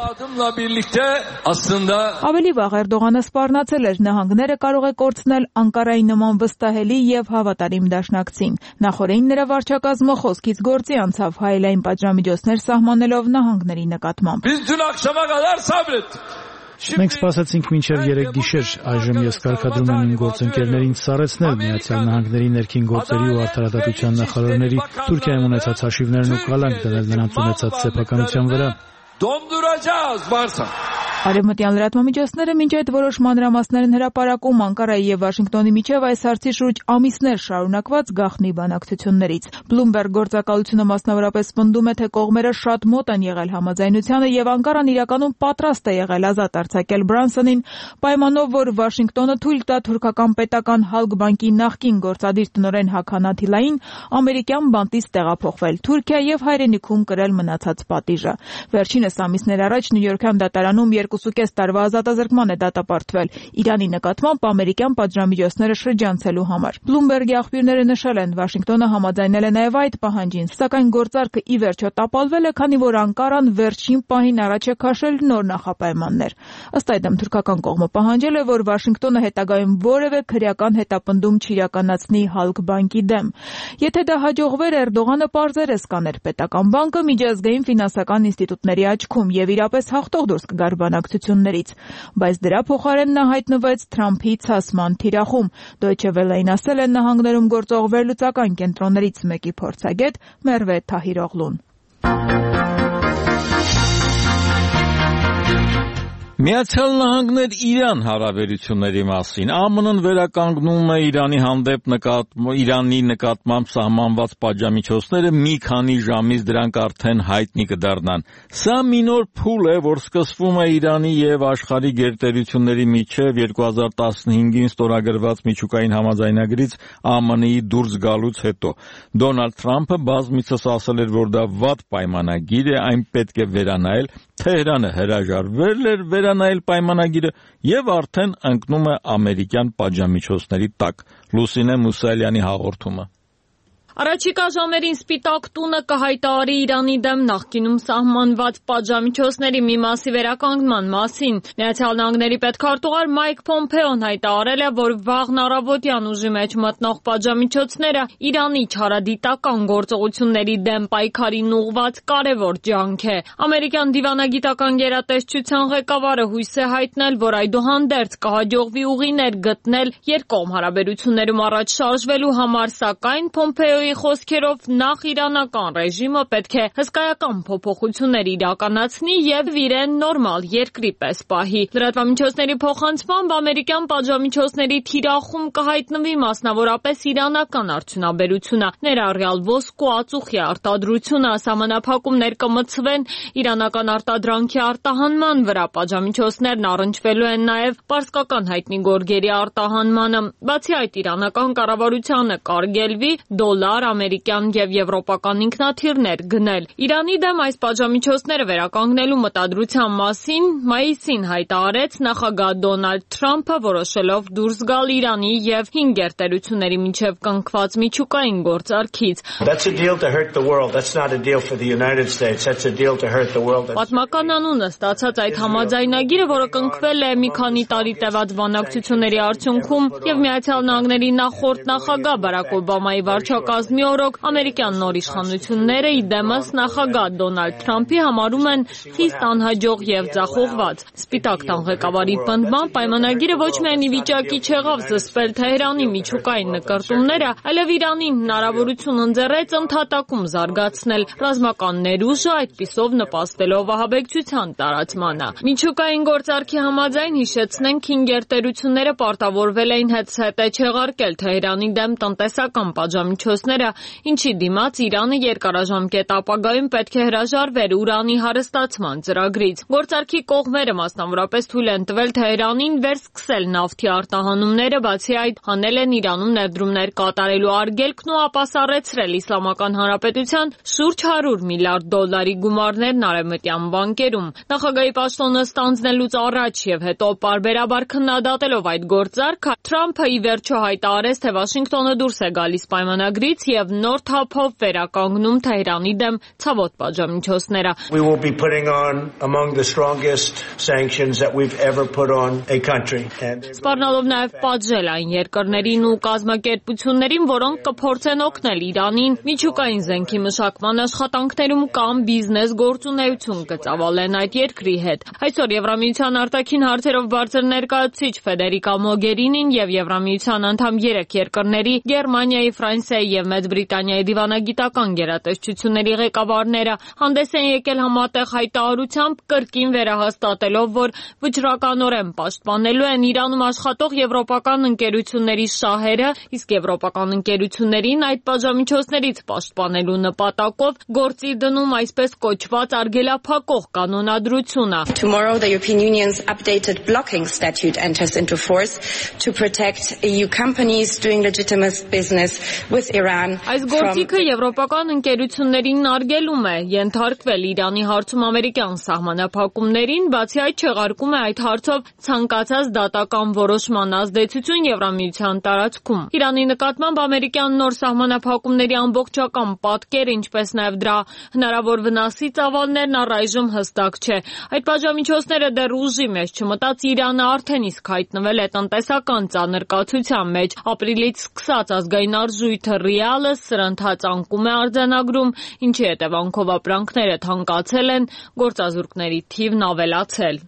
Speaker 5: Ավելի վաղ Էրդողանը սպառնացել էր, նահանգները կարող է կորցնել Անկարայի նման վստահելի եւ հավատարիմ դաշնակցին։ Նախորդին նրա վարչակազմը խոսքից գործի անցավ հայելային պատժամիջոցներ սահմանելով նահանգների նկատմամբ։
Speaker 7: Մենք սպասեցինք մինչև երեք գիշեր, այժմ ես կարգադրում եմ իմ գործընկերներին սառեցնել Միացյալ Նահանգների ներքին գործերի ու արդարադատության նախարարների Թուրքիայում ունեցած հաշիվներն ու կալանք դնել նրանց ունեցած սեփականության վրա։
Speaker 2: Արևմտյան լրատվամիջոցները մինչ այդ որոշ մանրամասներ են հրապարակում Անկարայի եւ Վաշինգտոնի միջև այս հարցի շուրջ ամիսներ շարունակված գաղտնի բանակցություններից։ Bloomberg գործակալությունը մասնավորապես պնդում է, թե կողմերը շատ մոտ են եղել համաձայնությանը եւ Անկարան իրականում պատրաստ է եղել ազատ արձակել Բրանսոնին, պայմանով, որ Վաշինգտոնը թույլ տա թուրքական պետական Հալկ բանկի նախկին գործադիր տնօրեն Հաքան Աթիլային ամերիկյան բանտից տեղափոխվել Թուրքիա եւ հայրենիքում կրել մնացած պատիժը։ Վերջինս ամիսներ առաջ Նյույորքյան դատարանում երկուսուկես տարվա ազատազրկման է դատապարտվել Իրանի նկատմամբ ամերիկյան պատժամիջոցները շրջանցելու համար։ Bloomberg-ի աղբյուրները նշել են, Վաշինգտոնը համաձայնել է նաև այդ պահանջին, սակայն գործարքը ի վերջո տապալվել է, քանի որ Անկարան վերջին պահին առաջ է քաշել նոր նախապայմաններ։ Ըստ այդմ թուրքական կողմը պահանջել է, որ Վաշինգտոնը հետագայում որևէ քրեական հետապնդում չիրականացնի Հալկ բանկի դեմ։ Եթե դա հաջողվեր, Էրդողանը պարզերես կաներ պետական բանկը միջազգային ֆինանսական ինստիտուտների աչքում եւ իրապես հաղթող դուրս կգար բանակցություններից, բայց դրա փոխարեն նա հայտնվեց Թրամփի ցասման թիրախում։ Deutsche Welle-ին ասել են նահանգներում գործող վերլուծական կենտրոններից մեկի փորձագետ Մերվե Թահիրօղլուն։
Speaker 1: Միացյալ Նահանգներ Իրան հարաբերությունների մասին ԱՄՆ-ն վերականգնում է Իրանի հանդեպ նկատմամբ Իրանի նկատմամբ սահմանված պատժամիջոցները մի քանի ժամից դրանք արդեն հայտնի կդառնան։ Սա մի նոր փուլ է, որ սկսվում է Իրանի եւ աշխարհի գերտերությունների միջև երկու հազար տասնհինգին ստորագրված միջուկային համաձայնագրից ԱՄՆ-ի դուրս գալուց հետո։ Դոնալդ Թրամփը բազմիցս ասել էր, որ դա վատ պայմանագիր է, այն պետք է վերանայել։ Թեհրանը հրաժարվել էր վերանայել պայմանագիրը եւ արդեն ընկնում է ամերիկյան պատժամիջոցների տակ։ Լուսինե Մուսալյանի հաղորդումը։
Speaker 3: Առաջիկա ժամերին Սպիտակ տունը կհայտարարի Իրանի դեմ նախկինում սահմանված պատժամիջոցների մի մասի վերականգնման մասին։ Միացյալ Նահանգների պետքարտուղար Մայք Փոմփեոն հայտարարել է, որ վաղն առավոտյան ուժի մեջ մտնող պատժամիջոցները Իրանի չարադիտական գործողությունների դեմ պայքարին ուղղված կարևոր ջանք է։ Ամերիկյան դիվանագիտական գերատեսչության ղեկավարը հույս է հայտնել, որ այդուհանդերձ կհաջողվի ուղիներ գտնել երկկողմ հարաբերություններում առաջ շարժվելու համար, սակայն Փոմփեոյի խոսքերով նախ իրանական ռեժիմը պետք է հսկայական փոփոխություններ իրականացնի եւ իրեն նորմալ երկրի պես պահի։ Լրատվամիջոցների փոխանցմամբ ամերիկյան պատժամիջոցների թիրախում կհայտնվի մասնավորապես իրանական արդյունաբերությունը, ներառյալ ոսկու ածուխի արտադրությունը, սահմանափակումներ կմտցվեն իրանական արտադրանքի արտահանման վրա, պատժամիջոցներն առնչվելու են նաեւ պարսկական հայտնի գորգերի արտահանմանը։ Բացի այդ, իրանական կառավարությանը կարգելվի դոլար, ամերիկյան եւ եվրոպական ինքնաթիռներ գնել։ Իրանի դեմ այս պատժամիջոցները վերականգնելու մտադրության մասին մայիսին հայտարարեց նախագահ Դոնալդ Թրամփը, որոշելով դուրս գալ Իրանի եւ հինգ գերտերությունների միջև կնքված միջուկային գործարքից։ Պատմական անունը ստացած այդ համաձայնագիրը, որը կնքվել է մի քանի տարի տևած բանակցությունների արդյունքում եւ Միացյալ Նահանգների նախորդ նախագահ Բարակ Օբամայի վարչակազմի օրոք ամերիկյան նոր իշխանությունները ի դեմս նախագահ Դոնալդ Թրամփի համարում են խիստ անհաջող եւ ձախողված։ Սպիտակ տան ղեկավարի պնդմամբ պայմանագիրը ոչ միայն ի վիճակի չեղավ զսպել Թեհրանի միջուկային նկրտումները, այլև Իրանին հնարավորություն ընձեռեց ընդհատակում զարգացնել ռազմական ներուժը, այդպիսով նպաստելով ահաբեկչության տարածմանը։ Միջուկային գործարքի համաձայն հիշեցնենք, հինգ գերտերությունները պարտավորվել էին հետզհետե չեղարկել Թեհրանի դեմ տնտեսական պատժամիջոցները, ինչի դիմաց Իրանը երկարաժամկետ ապագայում պետք է հրաժարվեր ուրանի հարստացման ծրագրից։ Գործարքի կողմերը մասնավորապես թույլ են տվել Թեհրանին վերսկսել նավթի արտահանումները, բացի այդ հանել են Իրանում ներդրումներ կատարելու արգելքն ու ապասառեցրել Իսլամական Հանրապետության շուրջ հարյուր միլիարդ դոլարի գումարներն արևմտյան բանկերում։ Նախագահի պաշտոնը ստանձնելուց առաջ եւ հետո պարբերաբար քննադատելով այդ գործարքը, Թրամփը ի վերջո հայտարարեց, թե Վաշինգտոնը դուրս է գալիս պայմանագրից եւ նոր թափով վերականգնում Թեհրանի դեմ ցավոտ պատժամիջոցները։ Սպառնալով նաեւ պատժել այն երկրներին ու կազմակերպություններին, որոնք կփորձեն օգնել Իրանին միջուկային զենքի մշակման աշխատանքներում կամ բիզնես գործունեություն կծավալեն այդ երկրի հետ։ Այսօր Եվրամիության արտաքին հարցերով բարձր ներկայացուցիչ Ֆեդերիկա Մոգերինին եւ Եվրամիության անդամ երեք երկրների Գերմանիայի, Ֆրանսիայի եւ Մեծ Բրիտանիայի դիվանագիտական գերատեսչությունների ղեկավարները հանդես են եկել համատեղ հայտարարությամբ կրկին վերահաստատելով, որ վճռականորեն պաշտպանելու են Իրանում աշխատող եվրոպական ընկերությունների շահերը, իսկ եվրոպական ընկերություններին այդ պատժամիջոցներից պաշտպանելու նպատակով գործի դնում այսպես կոչված արգելափակող կանոնադրությունը։
Speaker 8: Tomorrow the European Union's updated blocking statute enters into force to protect E U companies doing legitimate business with Iran.
Speaker 3: Այս գործիքը եվրոպական ընկերություններին արգելում է ենթարկվել Իրանի հարցում ամերիկյան սահմանափակումներին, բացի այդ չեղարկում է այդ հարցով ցանկացած դատական որոշման ազդեցություն Եվրամիության տարածքում։ Իրանի նկատմամբ ամերիկյան նոր սահմանափակումների ամբողջական պատկերը, ինչպես նաև դրա հնարավոր վնասի ծավալներն առայժմ հստակ չէ։ Այդ պատժամիջոցները դեռ ուժի մեջ չմտած Իրանը արդեն իսկ հայտնվել է տնտեսական ծանր կացության մեջ։ Ապրիլից սկսած ազգային արժույթը ռիալը սրընթաց անկում է արձանագրում, ինչի հետևանքով ապրանքները թանկացել են, գործազուրկների թիվն ավելացել։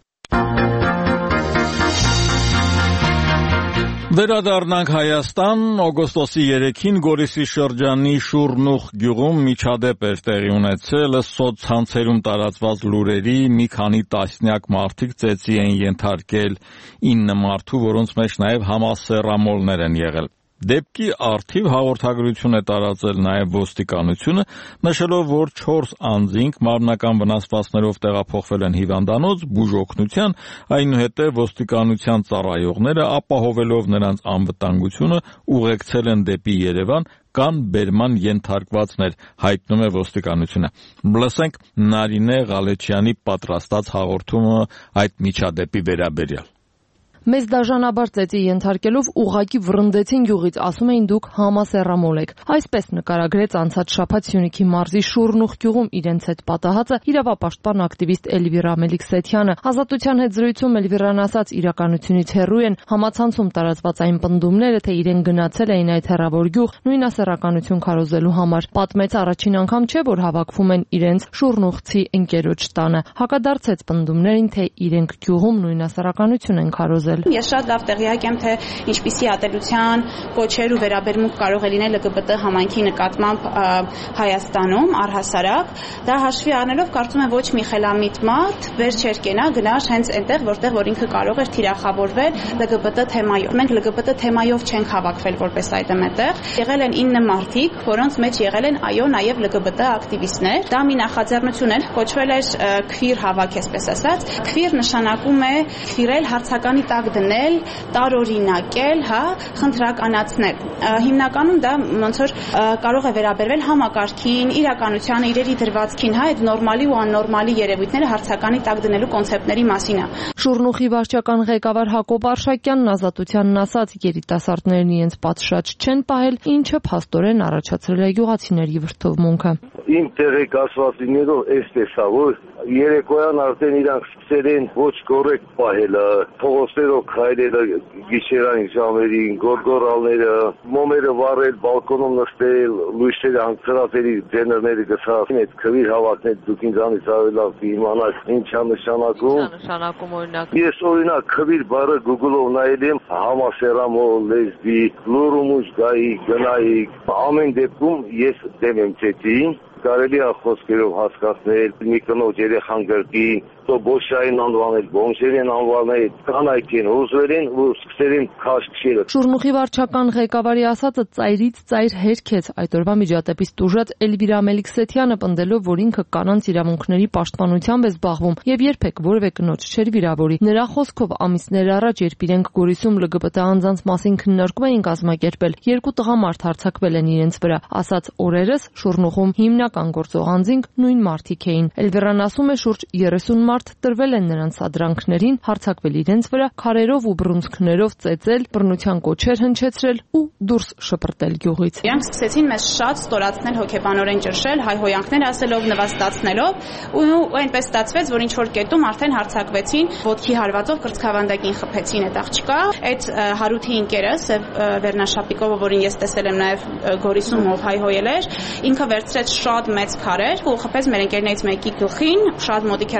Speaker 1: Վերադառնանք Հայաստան, օգոստոսի երեքին Գորիսի շրջանի Շուռնուխ գյուղում միջադեպ էր տեղի ունեցել, սոցցանցերում տարածված լուրերի մի քանի տասնյակ մարդիկ ծեծի են ենթարկել ինը մարդու, որոնց մեջ նաև համասեռամոլներ են եղել։ Դեպքի առթիվ հաղորդագրություն է տարածել նաև ոստիկանությունը, նշելով, որ չորս անձինք մարմնական վնասվածքներով տեղափոխվել են հիվանդանոց, բուժօգնության, այնուհետև ոստիկանության ծառայողները ապահովելով նրանց անվտանգությունը ուղեկցել են դեպի Երևան կան բերման ենթարկվածներ, հայտնում է ոստիկանությունը։ Լսենք Նարինե Ղալեչյանի պատրաստած հաղորդումը այդ միջադեպի վերաբերյալ։
Speaker 10: Մեզ դաժանաբար ծեծի ենթարկելով ուղղակի վռնդեցին գյուղից, ասում էին դուք համասեռամոլ եք։ Այսպես նկարագրեց անցած շաբաթ Սյունիքի մարզի Շուռնուխ գյուղում իրենց հետ պատահածը իրավապաշտպան ակտիվիստ Էլվիրա Մելիքսեթյանը։ Ազատության հետ զրույցում Էլվիրան ասաց, իրականությունից հեռու են, համացանցում տարածված այն պնդումները, թե իրեն գնացել էին այդ հեռավոր գյուղ նույնասեռականություն քարոզելու համար։ Պատմեց, առաջին անգամ չէ, որ հավաքվում են իրենց շուռնուխցի ընկերոջ տանը։ Հակադարձեց պնդումներին, թե իրենք գյուղում նույնասեռականություն են քարոզել։
Speaker 23: Ես շատ լավ տեղյակ եմ, թե ինչպիսի ատելության կոչեր ու վերաբերմունք կարող է լինել L G B T համայնքի նկատմամբ Հայաստանում առհասարակ։ Դա հաշվի առնելով կարծում եմ ոչ մի խելամիտ մարդ վեր չէր կենա գնար հենց այնտեղ, որտեղ որ ինքը կարող էր թիրախավորվել L G B T թեմայով։ Մենք L G B T թեմայով չենք հավաքվել որպես այդմ այդտեղ։ Եղել են ինը մարդիկ, որոնց մեջ եղել են այո նաև L G B T ակտիվիստներ։ Դա մի նախաձեռնություն էր, կոչվել էր քվիր հավաք, այսպես ասած։ Քվիր նշանակում է քվիրել հարցականի տակ դնել, տարօրինակել, հա, խնդրականացնել։ Հիմնականում դա ոնց որ կարող է վերաբերվել համակարգին, իրականությանը, իրերի դրվածքին, հա, այդ նորմալի ու աննորմալի երևույթները հարցականի տակ դնելու կոնցեպտների մասին է։
Speaker 10: Շուռնուխի վարչական ղեկավար Հակոբ Արշակյանն Ազատությանն ասաց, երիտասարդներն իրենց պատշաճ չեն պահել, ինչը փաստորեն առաջացրել է գյուղացիների վրդովմունքը։
Speaker 24: Իմ տեղեկացվածիներով էստես է, որ երեկոյան արդեն իրանք սկսել են ոչ կոռեկտ պահելը, փողոցներով քայլելը գիշերային ժամերին, գորգորալները, մոմերը վառել, բալկոնում նստել, լույսերը հանգցրածերի ձեներները գցած, այդ քվիր հավաքնել դուք ինձանից ավելի լավ կիմանաք ինչ է նշանակում։
Speaker 10: Նշանակում օրինակ։
Speaker 24: Ես օրինակ քվիր բառը Google-ով նայել եմ, համասեռամոլ, լեսբիկ, լուրումուշ գայի, գնայիկ, ամեն դեպքում ես դեմ եմ ծեծին։ Կարելի է խոսքերով հասկացնել, մի կնոջ երեխան գրկին, то բոշային անվանել, բոմժերին անվանել, կանայք են հուզվել են ու սկսել են քաշքշելը։
Speaker 10: Շուռնուխի վարչական ղեկավարի ասածը ծայրից ծայր հերքեց այդ օրվա միջադեպից տուժած Էլվիրա Մելիքսեթյանը, պնդելով, որ ինքը կանանց իրավունքների պաշտպանությամբ է զբաղվում եւ երբեք որևէ կնոջ չէր վիրավորի։ Նրա խոսքով ամիսներ առաջ, երբ իրենք Գորիսում L G B T անձանց մասին քննարկում էին կազմակերպել, երկու տղամարդ հարձակվել են իրենց վրա, ասաց օրերս Շուռնուխում հիմնական գործող անձինք նույն մարդիկ էին։ Էլվիրան ասում է, շուրջ երեսուն մարդ տրվել են նրանց սադրանքներին, հարձակվել իրենց վրա, քարերով ու բռունցքներով ծեծել, բռնության կոչեր հնչեցրել ու դուրս շպրտել գյուղից։
Speaker 23: Իրանք սկսեցին մեզ շատ ստորացնել, հոգեբանորեն ճնշել, հայհոյանքներ ասելով, նվաստացնելով, ու այնպես ստացվեց, որ ինչ որ կետում արդեն հարձակվեցին, ոտքի հարվածով կրծքավանդակին խփեցին այդ աղջկա։ Այդ Հարութի ընկերս Վերնաշապիկովը, որին ես տեսել եմ նաև Գորիսում, ով հայհոյել էր, ինքը վերցրեց շատ մեծ քարեր ու խփեց մեր ընկերներից մեկի գլխին, շատ մոտիկ հեռավորության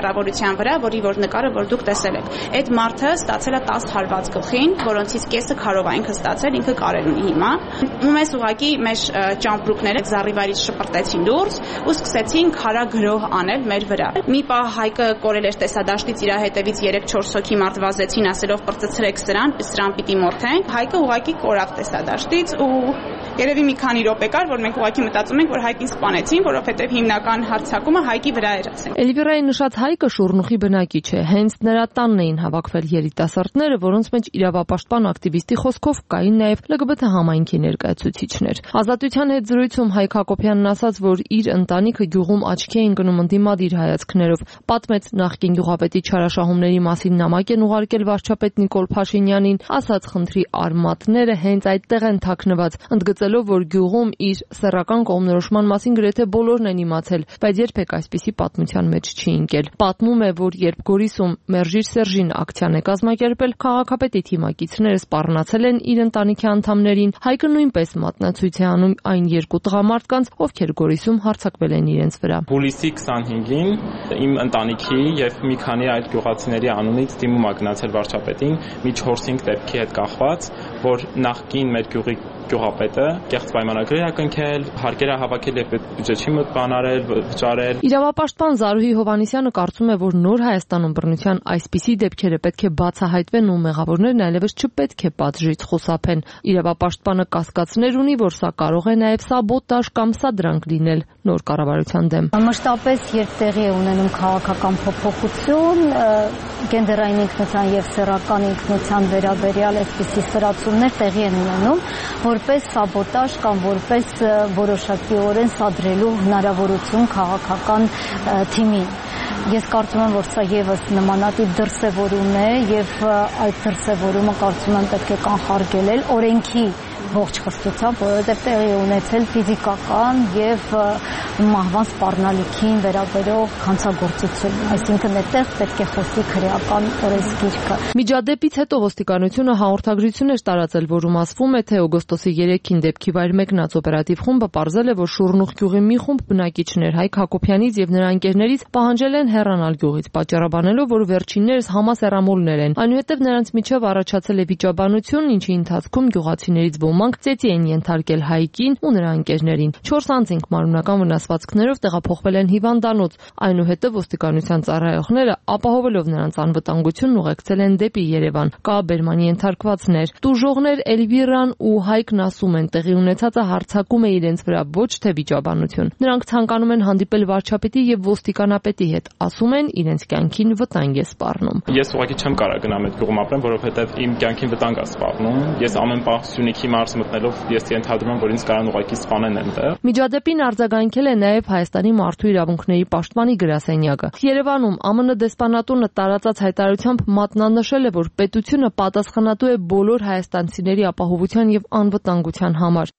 Speaker 23: գրության վրա, որի որ նկարը որ դուք տեսել եք։ Այդ մարդը ստացել է տասը հարված գլխին, որոնցից կեսը քարով է ինքը ստացել, ինքը կարել ունի հիմա։ Ու մեզ ուղղակի մեր ճամպրուկները զառիվայրից շպրտեցին դուրս ու սկսեցին քարագրոհ անել մեր վրա։ Մի պահ Հայկը կորել էր տեսադաշտից, իր հետևից երեք-չորս հոգի մարդ վազեցին, ասելով պրծեցրեք սրան, սրան պիտի մորթենք։ Հայկը ուղղակի կորավ տեսադաշտից ու երևի մի քանի րոպե կար, որ մենք ուղղակի մտածում ենք, որ Հայկին սպանեցին, որովհետև հիմնական հարձակումը Հայկի վրա էր, ասենք։
Speaker 10: Էլվիրայի նշած Հայկը Շուռնուխի բնակիչ է։ Հենց նրա տանն էին հավաքվել երիտասարդները, որոնց մեջ իրավապաշտպան ակտիվիստի խոսքով կային նաև L G B T համայնքի ներկայացուցիչներ։ Ազատության հետ զրույցում Հայկ Հակոբյանն ասաց, որ իր ընտանիքը գյուղում աչքի էին գնում ընդդիմադիր հայացքներով։ Պատմեց նախկին գյուղապետի չարաշահումների մասին նամակ են ուղարկել վարչապետ Նիկոլ Փաշինյանին, ասաց խնդրի արմատները հենց այդտեղ են թաքնված, ընդգծելով, որ գյուղում իր սեռական կողմնորոշման մասին գրեթե բոլորն են իմացել, բայց երբեք այսպիսի պատմության մեջ չի ընկել։ Պատմում է, որ երբ Գորիսում Մերժիր Սերժին ակցիան է կազմակերպել, քաղաքապետի թիմակիցները սպառնացել են իր ընտանիքի անդամներին, Հայկը նույնպես մատնացույց է անում այն երկու տղամարդկանց, ովքեր Գորիսում հարձակվել են իրենց վրա։
Speaker 9: Հուլիսի քսանհինգին իմ ընտանիքի եւ մի քանի այլ գյուղացիների անունից դիմում ա գնացել վարչապետին մի չորս-հինգ դեպքի հետ կախված, որ նախկին մեր գյուղի գյուղապետը կեղծ պայմանագրեր ա կնքել, հարկեր ա հավաքել եւ բյուջե չի մոտ բանարել, վճարել։
Speaker 10: Իրավապաշտպան Զարուհի Հովհաննիսյանը կարծում է, որ նոր Հայաստանում բռնության այսպիսի դեպքերը պետք է բացահայտվեն ու մեղավորներն այլևս չպետք է պատժից խուսափեն։ Իրավապաշտպանը կասկածներ ունի, որ սա կարող է նաեւ սաբոտաժ կամ սադրանք լինել նոր կառավարության դեմ։
Speaker 11: Մշտապես երբ տեղի է ունենում քաղաքական փոփոխություն, գենդերային ինքնության եւ սեռական ինքնության վերաբերյալ այսպիսի սրացումներ տեղի են ունենում, որպես սաբոտաժ կամ որպես որոշակիորեն սադրելու հնարավորություն քաղաքական թիմին։ Ես կարծում եմ, որ սա եւս նմանատիպ դրսևորում է եւ այդ դրսևորումը կարծում եմ պետք է կանխարգելել օրենքի ողջ խստությամբ, որովհետև տեղի է ունեցել ֆիզիկական եւ մահվան սպառնալիքին վերաբերող հանցագործություն, այսինքն այդտեղ պետք է խոսի քրեական օրենսգիրքը։
Speaker 10: Միջադեպից հետո ոստիկանությունը հաղորդագրություն էր տարածել, որում ասվում է, թե օգոստոսի երեքին դեպքի վայր մեկնած օպերատիվ խումբը պարզել է, որ Շուռնուխ գյուղի մի խումբ բնակիչներ Հայկ Հակոբյանից եւ նրա ընկերներից պահանջել են հեռանալ գյուղից, պատճառաբանելով, որ վերջիններս համասեռամոլներ են։ Այնուհետև նրանց միջև առաջացել է վիճաբանություն, ինչի ընթացքում գյուղացիներից ոմանք ծեծի են ենթարկել Հայկին ու նրա ընկերներին։ Չորս անձինք մարմնական վնասվածքներով տեղափոխվել են հիվանդանոց, այնուհետև ոստիկանության ծառայողները ապահովելով նրանց անվտանգությունն ուղեկցել են դեպի Երևան։ Կա բերմանի ենթարկվածներ։ Տուժողներ Էլվիրան ու Հայկն ասում են, տեղի ունեցածը հարձակում է իրենց վրա, ոչ թե վիճաբանություն։ Նրանք ցանկանում են հանդիպել վարչապետի եւ ոստիկանապետի հետ, ասում են իրենց կյանքին վտանգ է սպառնում։
Speaker 9: Ես ուղղակի չեմ կարող գնամ այդ գյուղում ապրեմ, որովհետեւ իմ կյանքին վտանգ է սպառնում։ Ես ամեն պահ Սյունիքի մարզ մտնելով ես ենթադրում եմ, որ ինձ կարան ուղղակի սպանեն այնտեղ։
Speaker 10: Միջադեպին արձագանքել է նաեւ Հայաստանի մարդու իրավունքների պաշտպանի գրասենյակը։ Երևանում Ամն դեսպանատունը տարածած հայտարարությամբ մատնանշել է, որ պետությունը պատասխանատու է բոլոր հայաստանցիների ապահովության եւ անվտանգության համար։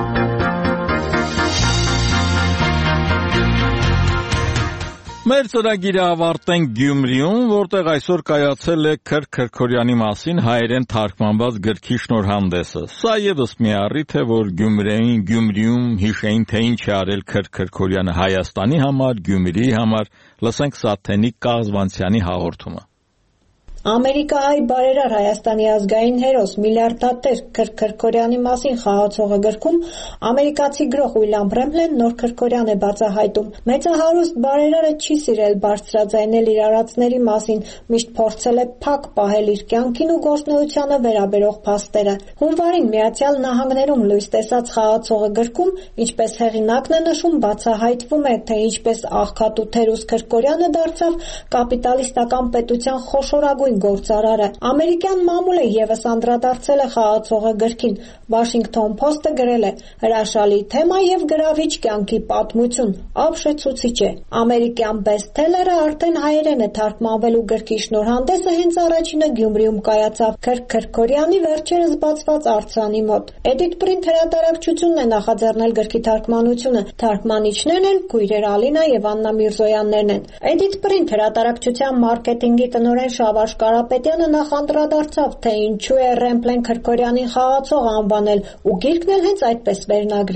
Speaker 1: Մեր ծրագիրը ավարտենք Գյումրիում, որտեղ այսօր կայացել է Քրք Քրքորյանի մասին հայերեն թարգմանված գրքի շնորհանդեսը։ Սա եւս մի առիթ է, որ Գյումրիին, Գյումրիում հիշեին, թե ինչ է արել Քրք Քրքորյանը Հայաստանի համար, Գյումրիի համար։ Լսենք Սաթենիկ Կաղզվանցյանի հաղորդումը։
Speaker 13: Ամերիկահայ բարերար Հայաստանի ազգային հերոս միլիարդատեր Քրք Քրքորյանի մասին խաղացողը գրքում ամերիկացի գրող Ուիլյամ Բրեմլեն նոր Քրքորյան է բացահայտում։ Մեծահարուստ բարերարը չի սիրել բարձրաձայնել իր արածների մասին, միշտ փորձել է փակ պահել իր կյանքին ու գործունեությանը վերաբերող փաստերը։ Հունվարին Միացյալ Նահանգներում լույս տեսած խաղացողը գրքում, ինչպես հեղինակն է նշում, բացահայտվում է, թե ինչպես աղքատ ու թերուս Քրքորյանը դարձավ կապիտալիստական պետության խոշորագույն գործարարը։ Ամերիկյան մամուլը եւս անդրադարձել է խաղացողը գրքին։ Washington Post-ը գրել է. հրաշալի թեմա եւ գրավիչ կյանքի պատմություն, ապշեցուցիչ է։ Ամերիկյան բեսթելերը արդեն հայերեն է թարգմանվելու գրքի շնորհանդեսը հենց առաջինը Գյումրիում կայացավ Քրք Քրքորյանի վերջերս բացված արձանի մոտ։ Edit Print հրատարակչությունն է նախաձեռնել գրքի թարգմանությունը։ Թարգմանիչներն են քույրեր Ալինա եւ Աննա Միրզոյաններն են։ Edit Print հրատարակչության մարքեթինգի տնօրեն Շավարժ Կարապետյանը նախ անդրադարձավ, թե ինչու է Ռեմպլեն Քրքորյանին խաղացող անվանել ու գիրքն էլ հենց այդպես վերնագրել։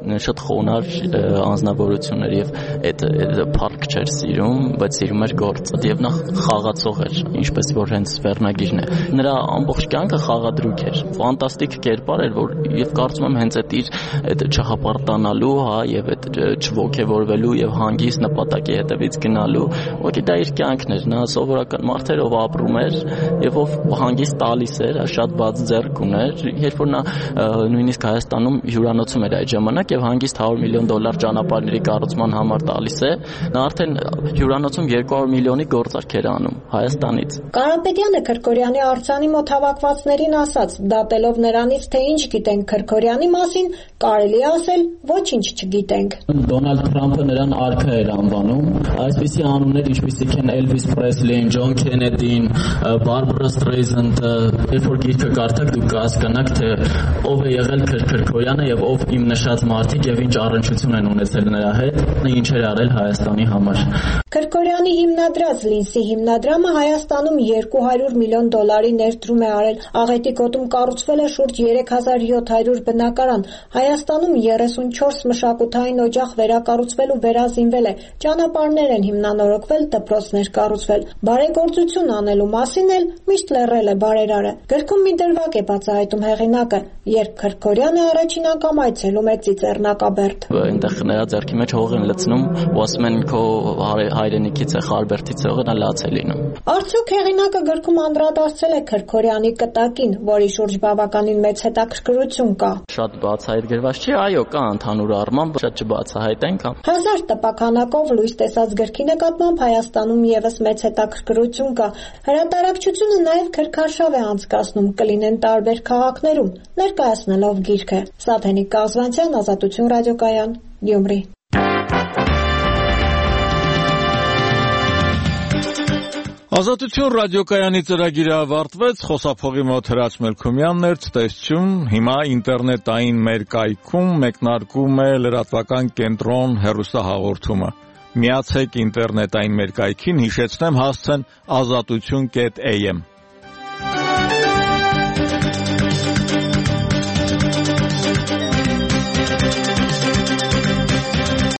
Speaker 6: շատ խոնար անձնավորություններ եւ այդ փառք չէր սիրում, բայց սիրում էր գործը եւ նա խաղացող էր, ինչպես որ հենց վերնագիրն է։ Նրա ամբողջ կյանքը խաղադրույք էր, ֆանտաստիկ կերպար էր, որ եւ կարծում եմ հենց այդ իր այդ չհապարտանալու, հա, եւ այդ չողքեվորվելու եւ հանգիստ նպատակի հետևից գնալու, որ դա իր կյանքն էր, նա սովորական մարդ էր, ով ապրում էր եւ ով հանգիստ տալիս էր, շատ բաց ձեռք ուներ, երբ որ նա նույնիսկ Հայաստանում հյուրանոցում էր այդ ժամանակ եւ հանգիստ հարյուր միլիոն դոլար ճանապարհների կառուցման համար տալիս է, նա արդեն հյուրանոցում երկու հարյուր միլիոնի գործարք էր անում Հայաստանից։
Speaker 13: Կարապետյանը Քրքորյանի արձանի մոտ հավաքվածներին ասաց, դատելով նրանից, թե ինչ գիտենք Քրքորյանի մասին, կարելի է ասել, ոչինչ չգիտենք։
Speaker 6: Դոնալդ Թրամփը նրան արքա էր անվանում, այսպիսի անուններ ինչպիսիք են Էլվիս Պրեսլին, Ջոն Քենեդին, Բարբարա Ստրեյզանդը, երբ որ գիրքը կարդաք դուք կհասկանաք, թե ով է եղել Քրքորյանը եւ ով իմ նշած մարդիկ եւ ինչ առնչություն են ունեցել նրա հետ, ինչ էր արել Հայաստանի համար։
Speaker 13: Քրքորյանի հիմնադրած Լինսի հիմնադրամը Հայաստանում երկու հարյուր միլիոն դոլարի ներդրում է արել։ Աղետի գոտում կառուցվել է շուրջ երեք հազար յոթ հարյուր բնակարան։ Հայաստանում երեսունչորս մշակութային օջախ վերակառուցվել ու վերազինվել է։ Ճանապարհներ են հիմնանորոգվել, դպրոցներ կառուցվել։ Բարեգործություն անելու մասին էլ միշտ լռել է բարերարը։ Գրքում մի դրվագ է բացահայտում հեղինակը, երբ Քրքորյանը առաջին անգամ այցելում է Ծիծեռնակաբերդ։
Speaker 6: Այնտեղ նրա ձեռքի մեջ հող են լցնում, ու ասում են քո հայրենիքից է, Խարբերդից է, նա լաց է լինում։
Speaker 13: Արդյոք հեղինակը գրքում անդրադարձել է Քրքորյանի կտակին, որի շուրջ բավականին մեծ հետաքրքրություն կա։
Speaker 6: Շատ բացահայտ գրված չի, այո, կա ընդհանուր առմամբ, շատ չբացահայտենք։
Speaker 13: Հազար տպաքանակով լույս տեսած գրքի նկատմամբ Հայաստանում եւս մեծ հետաքրքրություն կա։ Հրատարակչությունը նաեւ քրքարշավ է անցկացնում, կլինեն տարբեր քաղաքներում, ներկայացնելով գիրքը։ Սաթենիկ Կազվանցյան, Ազատություն ռադիոկայան, Գյումրի։
Speaker 1: Ազատություն ռադիոկայանի ծրագիրը ավարտվեց, խոսափողի մոտ Հրաչ Մելքումյանն էր, ցտեսություն, հիմա ինտերնետային մեր կայքում մեկնարկում է լրատվական կենտրոն հեռուստահաղորդումը։ Միացեք ինտերնետային մեր կայքին, հիշեցնեմ հասցեն ազատություն կետ էյ էմ